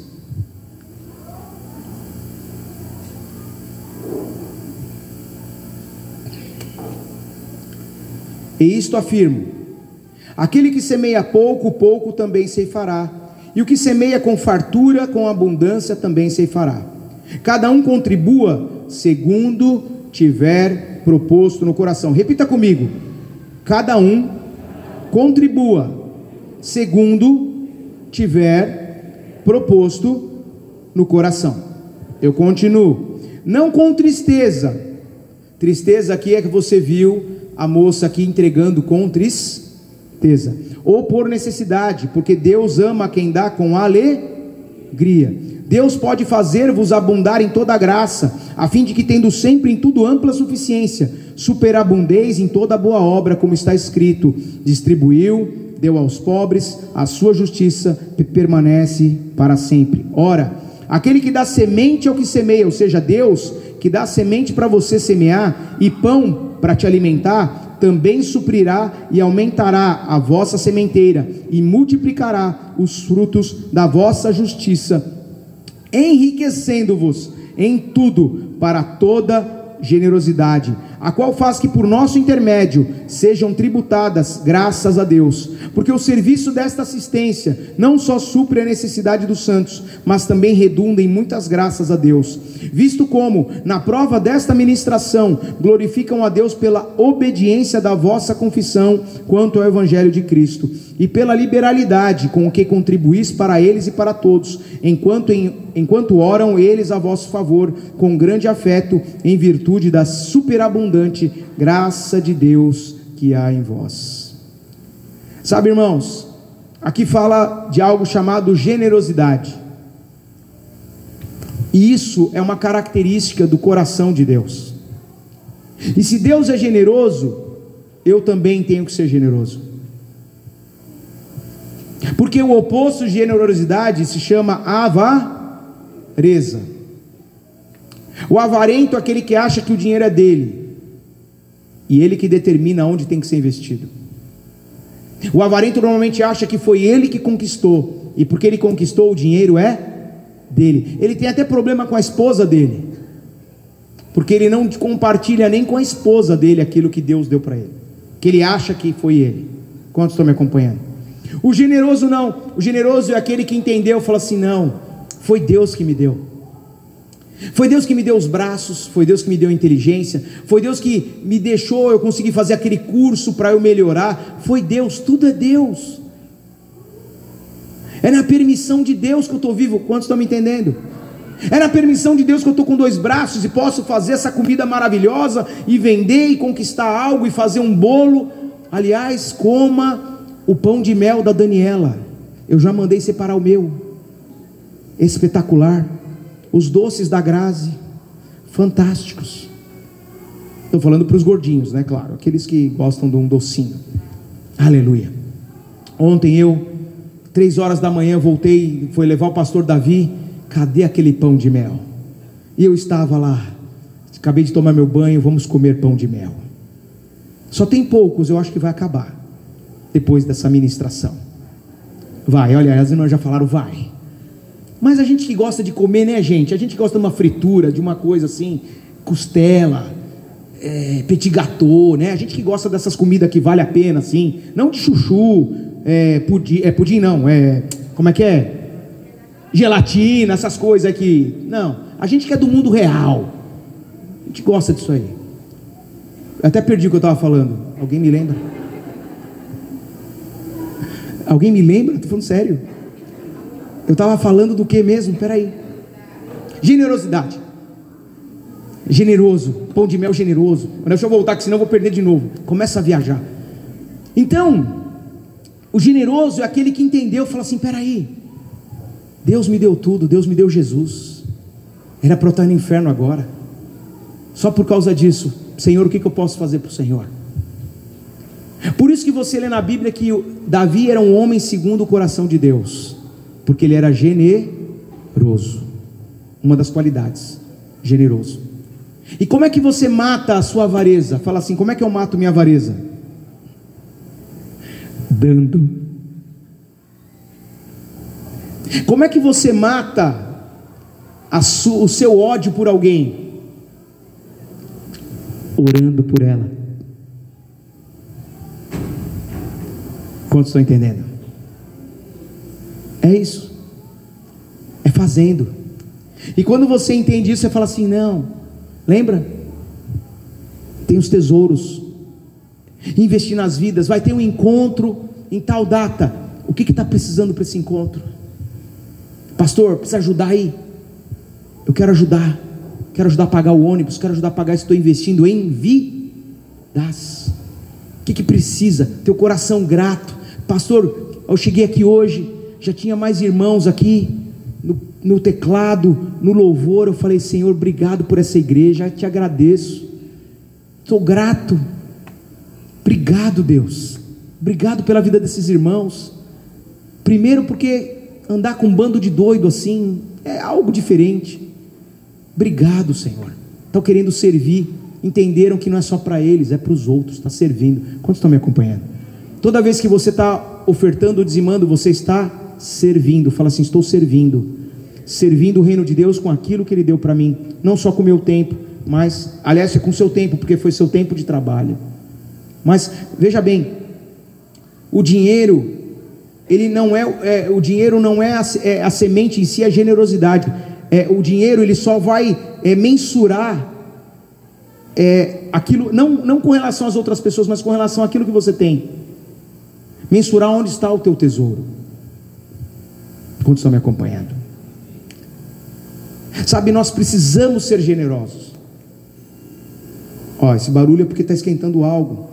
Speaker 1: E isto afirmo: aquele que semeia pouco, pouco também ceifará, e o que semeia com fartura, com abundância também ceifará. Cada um contribua segundo tiver proposto no coração. Repita comigo: cada um contribua segundo tiver proposto no coração. Eu continuo: não com tristeza. Tristeza aqui é que você viu a moça aqui entregando com tristeza, ou por necessidade, porque Deus ama quem dá com alegria. Deus pode fazer-vos abundar em toda graça, a fim de que, tendo sempre em tudo ampla suficiência, superabundeis em toda boa obra, como está escrito: distribuiu, deu aos pobres, a sua justiça permanece para sempre. Ora, aquele que dá semente ao que semeia, ou seja, Deus, que dá semente para você semear e pão para te alimentar, também suprirá e aumentará a vossa sementeira e multiplicará os frutos da vossa justiça, enriquecendo-vos em tudo para toda generosidade, a qual faz que por nosso intermédio sejam tributadas graças a Deus, porque o serviço desta assistência não só supre a necessidade dos santos, mas também redunda em muitas graças a Deus, visto como na prova desta ministração glorificam a Deus pela obediência da vossa confissão quanto ao evangelho de Cristo, e pela liberalidade com que contribuís para eles e para todos, enquanto, em, enquanto oram eles a vosso favor, com grande afeto, em virtude da superabundante graça de Deus que há em vós. Sabe, irmãos, aqui fala de algo chamado generosidade, e isso é uma característica do coração de Deus. E se Deus é generoso, eu também tenho que ser generoso, porque o oposto de generosidade se chama avareza. O avarento é aquele que acha que o dinheiro é dele, e ele que determina onde tem que ser investido. O avarento normalmente acha que foi ele que conquistou, e porque ele conquistou, o dinheiro é dele. Ele tem até problema com a esposa dele, porque ele não compartilha nem com a esposa dele aquilo que Deus deu para ele, que ele acha que foi ele. Quantos estão me acompanhando? O generoso não. O generoso é aquele que entendeu, falou assim: não, foi Deus que me deu, foi Deus que me deu os braços, foi Deus que me deu a inteligência, foi Deus que me deixou eu conseguir fazer aquele curso para eu melhorar, foi Deus, tudo é Deus, é na permissão de Deus que eu estou vivo. Quantos estão me entendendo? É na permissão de Deus que eu estou com dois braços e posso fazer essa comida maravilhosa e vender e conquistar algo e fazer um bolo. Aliás, coma o pão de mel da Daniela, eu já mandei separar o meu, espetacular. Os doces da Grazi, fantásticos. Estou falando para os gordinhos, né? Claro, aqueles que gostam de um docinho. Aleluia. Ontem eu, três horas da manhã, voltei, foi levar o pastor Davi. Cadê aquele pão de mel? E eu estava lá, acabei de tomar meu banho, vamos comer pão de mel. Só tem poucos, eu acho que vai acabar depois dessa ministração. Vai, olha, as irmãs já falaram, vai. Mas a gente que gosta de comer, né, gente? A gente que gosta de uma fritura, de uma coisa assim, costela, é, petit gâteau, né? A gente que gosta dessas comidas que vale a pena, assim, não de chuchu, é, pudim, é pudim não, é, como é que é? Gelatina, essas coisas aqui. Não, a gente que é do mundo real, a gente gosta disso aí. Eu até perdi o que eu estava falando. Alguém me lembra? Alguém me lembra? Estou falando sério. Eu estava falando do que mesmo? Peraí. Generosidade. Generoso. Pão de mel generoso. Deixa eu voltar, que senão eu vou perder de novo. Começa a viajar. Então, o generoso é aquele que entendeu, fala assim: peraí, Deus me deu tudo, Deus me deu Jesus, era para eu estar no inferno agora, só por causa disso, Senhor, o que, que eu posso fazer para o Senhor? Por isso que você lê na Bíblia que Davi era um homem segundo o coração de Deus, porque ele era generoso. uma das qualidades, generoso. E como é que você mata a sua avareza? Fala assim, como é que eu mato minha avareza? Dando. Como é que você mata a su, o seu ódio por alguém? Orando por ela. Quantos estão entendendo? É isso. É fazendo. E quando você entende isso, você fala assim, não, lembra? Tem os tesouros. Investir nas vidas. Vai ter um encontro em tal data. O que está precisando para esse encontro? Pastor, precisa ajudar aí. Eu quero ajudar. Quero ajudar a pagar o ônibus. Quero ajudar a pagar. Estou investindo em vidas. O que, que precisa? Teu coração grato. Pastor, eu cheguei aqui hoje, já tinha mais irmãos aqui no, no teclado, no louvor. Eu falei, Senhor, obrigado por essa igreja, te agradeço, estou grato. Obrigado, Deus. Obrigado pela vida desses irmãos. Primeiro porque andar com um bando de doido assim é algo diferente. Obrigado, Senhor. Estão querendo servir. Entenderam que não é só para eles, é para os outros. Está servindo. Quantos estão me acompanhando? Toda vez que você está ofertando ou dizimando, você está servindo. Fala assim, estou servindo. Servindo o reino de Deus com aquilo que Ele deu para mim. Não só com o meu tempo, mas, aliás, é com o seu tempo, porque foi seu tempo de trabalho. Mas, veja bem, o dinheiro, ele não é, é o dinheiro não é a, é a semente em si, a generosidade. É, o dinheiro, ele só vai é, mensurar é, aquilo, não, não com relação às outras pessoas, mas com relação àquilo que você tem. Mensurar onde está o teu tesouro. Quantos estão me acompanhando? Sabe, nós precisamos ser generosos. Ó, esse barulho é porque está esquentando algo.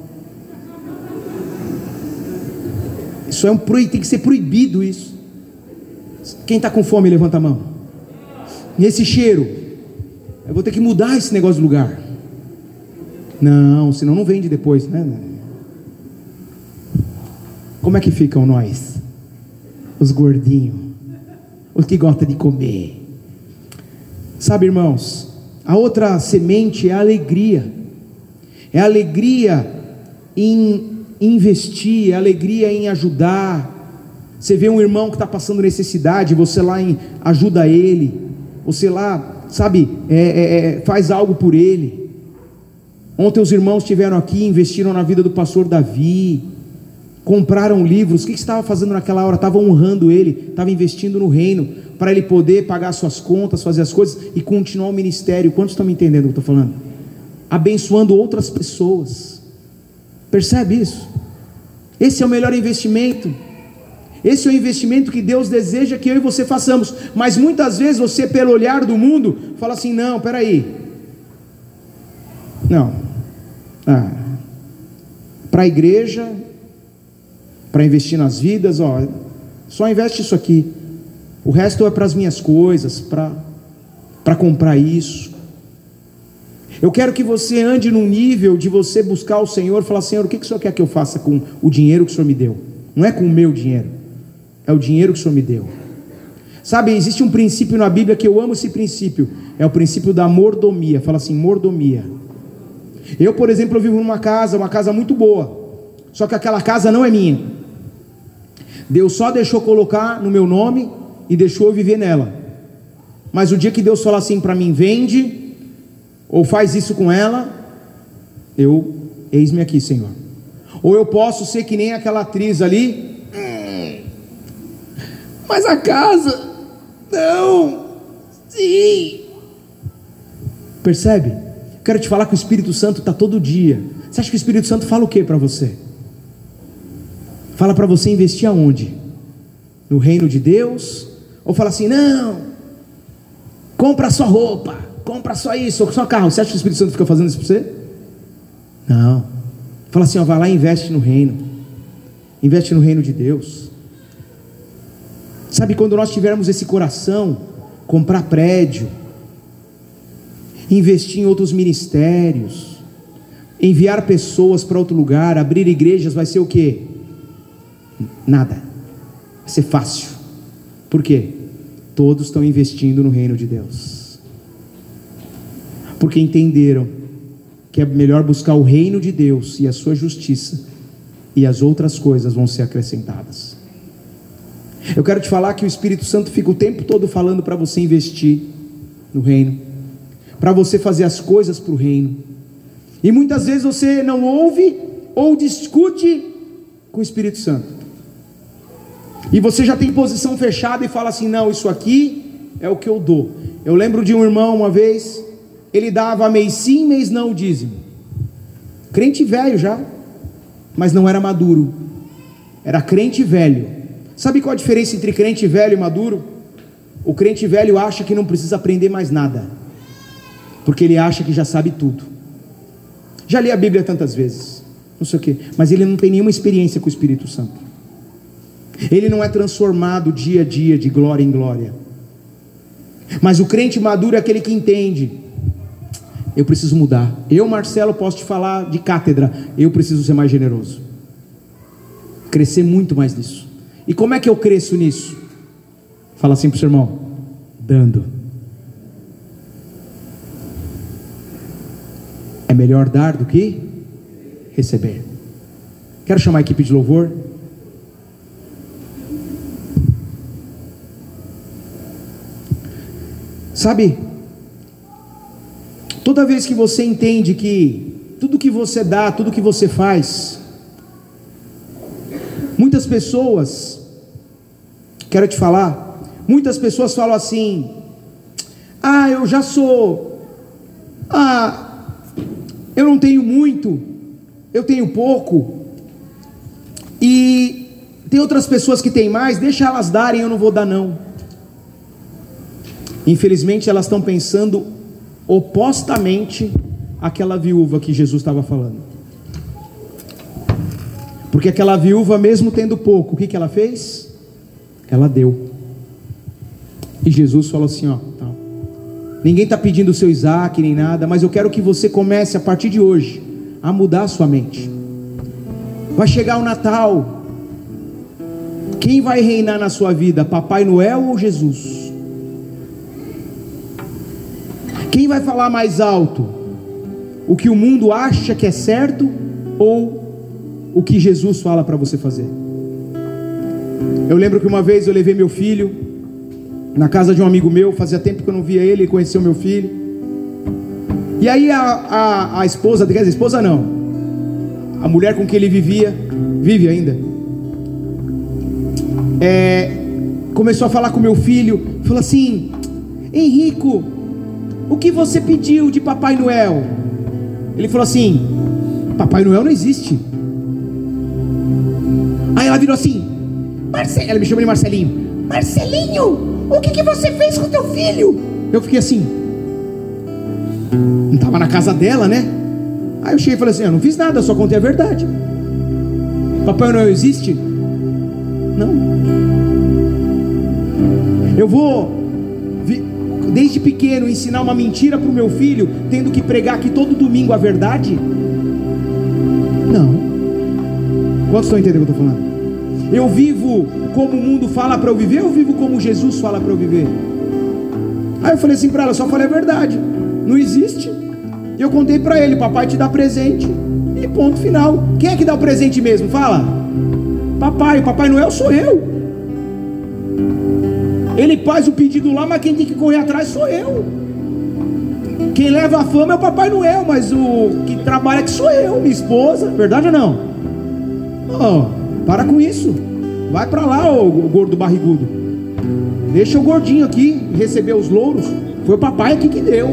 Speaker 1: Isso é um proibido, tem que ser proibido isso. Quem está com fome, levanta a mão. E esse cheiro? Eu vou ter que mudar esse negócio de lugar. Não, senão não vende depois, né? Como é que ficam nós? Os gordinhos, os que gostam de comer. Sabe, irmãos, a outra semente é a alegria. É a alegria em investir, é a alegria em ajudar. Você vê um irmão que está passando necessidade, você lá em, ajuda ele. Você lá, sabe, é, é, é, faz algo por ele. Ontem os irmãos estiveram aqui, investiram na vida do pastor Davi. Compraram livros. O que você estava fazendo naquela hora? Estava honrando ele, estava investindo no reino, para ele poder pagar suas contas, fazer as coisas e continuar o ministério. Quantos estão me entendendo o que eu estou falando? Abençoando outras pessoas. Percebe isso? Esse é o melhor investimento. Esse é o investimento que Deus deseja que eu e você façamos. Mas muitas vezes você, pelo olhar do mundo, fala assim, não, peraí, não, ah, para a igreja, para investir nas vidas, ó, só investe isso aqui, o resto é para as minhas coisas, para para comprar isso. Eu quero que você ande num nível de você buscar o Senhor e falar, Senhor, o que, que o Senhor quer que eu faça com o dinheiro que o Senhor me deu? Não é com o meu dinheiro, é o dinheiro que o Senhor me deu. Sabe, existe um princípio na Bíblia que eu amo esse princípio, é o princípio da mordomia. Fala assim, mordomia. Eu, por exemplo, eu vivo numa casa, uma casa muito boa, só que aquela casa não é minha. Deus só deixou colocar no meu nome e deixou eu viver nela. Mas o dia que Deus falar assim para mim, vende, ou faz isso com ela, eu, eis-me aqui, Senhor. Ou eu posso ser que nem aquela atriz ali, hum, mas a casa, não, sim. Percebe? Quero te falar que o Espírito Santo está todo dia. Você acha que o Espírito Santo fala o que para você? Fala para você investir aonde? No reino de Deus? Ou fala assim, não, compra só roupa, compra só isso, só carro. Você acha que o Espírito Santo fica fazendo isso para você? Não. Fala assim, ó, vai lá e investe no reino. Investe no reino de Deus. Sabe, quando nós tivermos esse coração, comprar prédio, investir em outros ministérios, enviar pessoas para outro lugar, abrir igrejas, vai ser o quê? Nada. Vai ser fácil. Por quê? Todos estão investindo no reino de Deus. porque entenderam que é melhor buscar o reino de Deus e a sua justiça, e as outras coisas vão ser acrescentadas. Eu quero te falar que o Espírito Santo fica o tempo todo falando para você investir no reino, para você fazer as coisas para o reino, e muitas vezes você não ouve ou discute com o Espírito Santo, e você já tem posição fechada e fala assim: não, isso aqui é o que eu dou. Eu lembro de um irmão uma vez, ele dava mês sim, mês não o dízimo, crente velho já, mas não era maduro, era crente velho. Sabe qual a diferença entre crente velho e maduro? O crente velho acha que não precisa aprender mais nada, porque ele acha que já sabe tudo. Já li a Bíblia tantas vezes, não sei o que, mas ele não tem nenhuma experiência com o Espírito Santo. Ele não é transformado dia a dia de glória em glória. Mas o crente maduro é aquele que entende: eu preciso mudar. Eu, Marcelo, posso te falar de cátedra, eu preciso ser mais generoso, crescer muito mais nisso. E como é que eu cresço nisso? Fala assim para o seu irmão: dando. É melhor dar do que receber. Quero chamar a equipe de louvor. Sabe, toda vez que você entende que tudo que você dá, tudo que você faz, muitas pessoas, quero te falar, muitas pessoas falam assim: ah, eu já sou, ah, eu não tenho muito, eu tenho pouco, e tem outras pessoas que têm mais, deixa elas darem, eu não vou dar não. Infelizmente elas estão pensando opostamente àquela viúva que Jesus estava falando, porque aquela viúva, mesmo tendo pouco, o que, que ela fez? Ela deu. E Jesus falou assim: ó, tá, ninguém está pedindo o seu Isaac nem nada, mas eu quero que você comece a partir de hoje a mudar a sua mente. Vai chegar o Natal, quem vai reinar na sua vida, Papai Noel ou Jesus? Quem vai falar mais alto? O que o mundo acha que é certo, ou o que Jesus fala para você fazer? Eu lembro que uma vez eu levei meu filho na casa de um amigo meu, fazia tempo que eu não via ele, ele conheceu meu filho. E aí a, a, a esposa, quer dizer, esposa não, a mulher com quem ele vivia, vive ainda, é, começou a falar com meu filho, falou assim: Henrico, o que você pediu de Papai Noel? Ele falou assim: Papai Noel não existe. Aí ela virou assim: Marce... ela me chamou de Marcelinho. Marcelinho, o que, que você fez com teu filho? Eu fiquei assim, não estava na casa dela, né? Aí eu cheguei e falei assim: eu não fiz nada, eu só contei a verdade. Papai Noel existe? Não. Eu vou desde pequeno ensinar uma mentira para o meu filho, tendo que pregar aqui todo domingo a verdade? Não. Quantos estão entendendo o que eu estou falando? Eu vivo como o mundo fala para eu viver, ou eu vivo como Jesus fala para eu viver? Aí eu falei assim para ela: só falei a verdade, não existe. E eu contei para ele: papai te dá presente, e ponto final. Quem é que dá o presente mesmo? Fala. Papai. Papai Noel sou eu. Ele faz o pedido lá, mas quem tem que correr atrás sou eu. Quem leva a fama é o Papai Noel, mas o que trabalha aqui sou eu, minha esposa. Verdade ou não? Oh, para com isso. Vai para lá, ô gordo barrigudo. Deixa o gordinho aqui receber os louros. Foi o papai aqui que deu.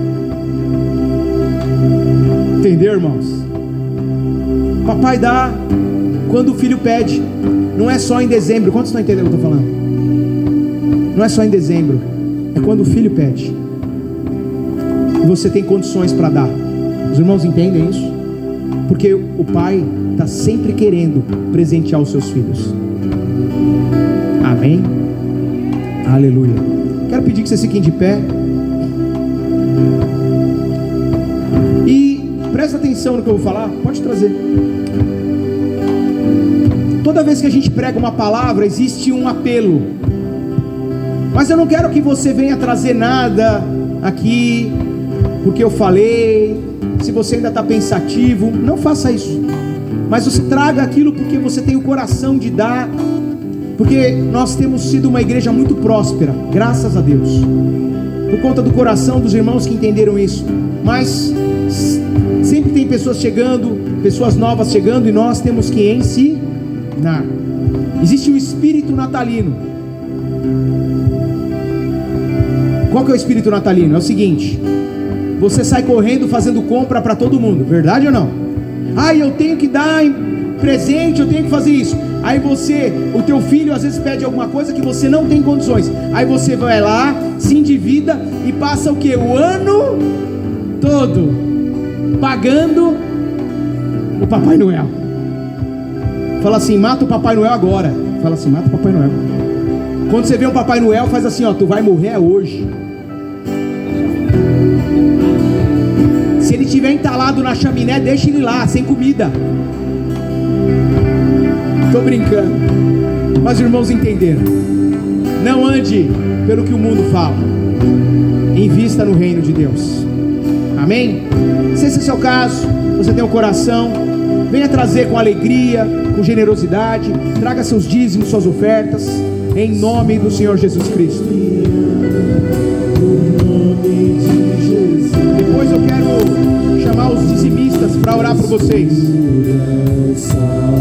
Speaker 1: Entendeu, irmãos? Papai dá quando o filho pede. Não é só em dezembro. Quantos estão entendendo o que eu estou falando? Não é só em dezembro, é quando o filho pede e você tem condições para dar. Os irmãos entendem isso? Porque o pai está sempre querendo presentear os seus filhos. Amém? Aleluia. Quero pedir que vocês fiquem de pé e presta atenção no que eu vou falar. Pode trazer. Toda vez que a gente prega uma palavra, existe um apelo. Mas eu não quero que você venha trazer nada aqui porque eu falei. Se você ainda está pensativo, não faça isso, mas você traga aquilo porque você tem o coração de dar, porque nós temos sido uma igreja muito próspera, graças a Deus, por conta do coração dos irmãos que entenderam isso. Mas sempre tem pessoas chegando, pessoas novas chegando, e nós temos que ensinar. Existe o espírito natalino. Qual que é o espírito natalino? É o seguinte: você sai correndo fazendo compra para todo mundo, verdade ou não? Ah, eu tenho que dar presente, eu tenho que fazer isso. Aí você, o teu filho às vezes pede alguma coisa que você não tem condições. Aí você vai lá, se endivida e passa o que? O ano todo pagando o Papai Noel. Fala assim: mata o Papai Noel agora. Fala assim: mata o Papai Noel. Quando você vê um Papai Noel, faz assim, ó: tu vai morrer hoje. Se ele estiver entalado na chaminé, deixa ele lá, sem comida. Estou brincando, mas os irmãos entenderam. Não ande pelo que o mundo fala, invista no reino de Deus. Amém? Se esse é o seu caso, você tem um coração, venha trazer com alegria, com generosidade. Traga seus dízimos, suas ofertas, em nome do Senhor Jesus Cristo. Depois eu quero chamar os dizimistas para orar por vocês.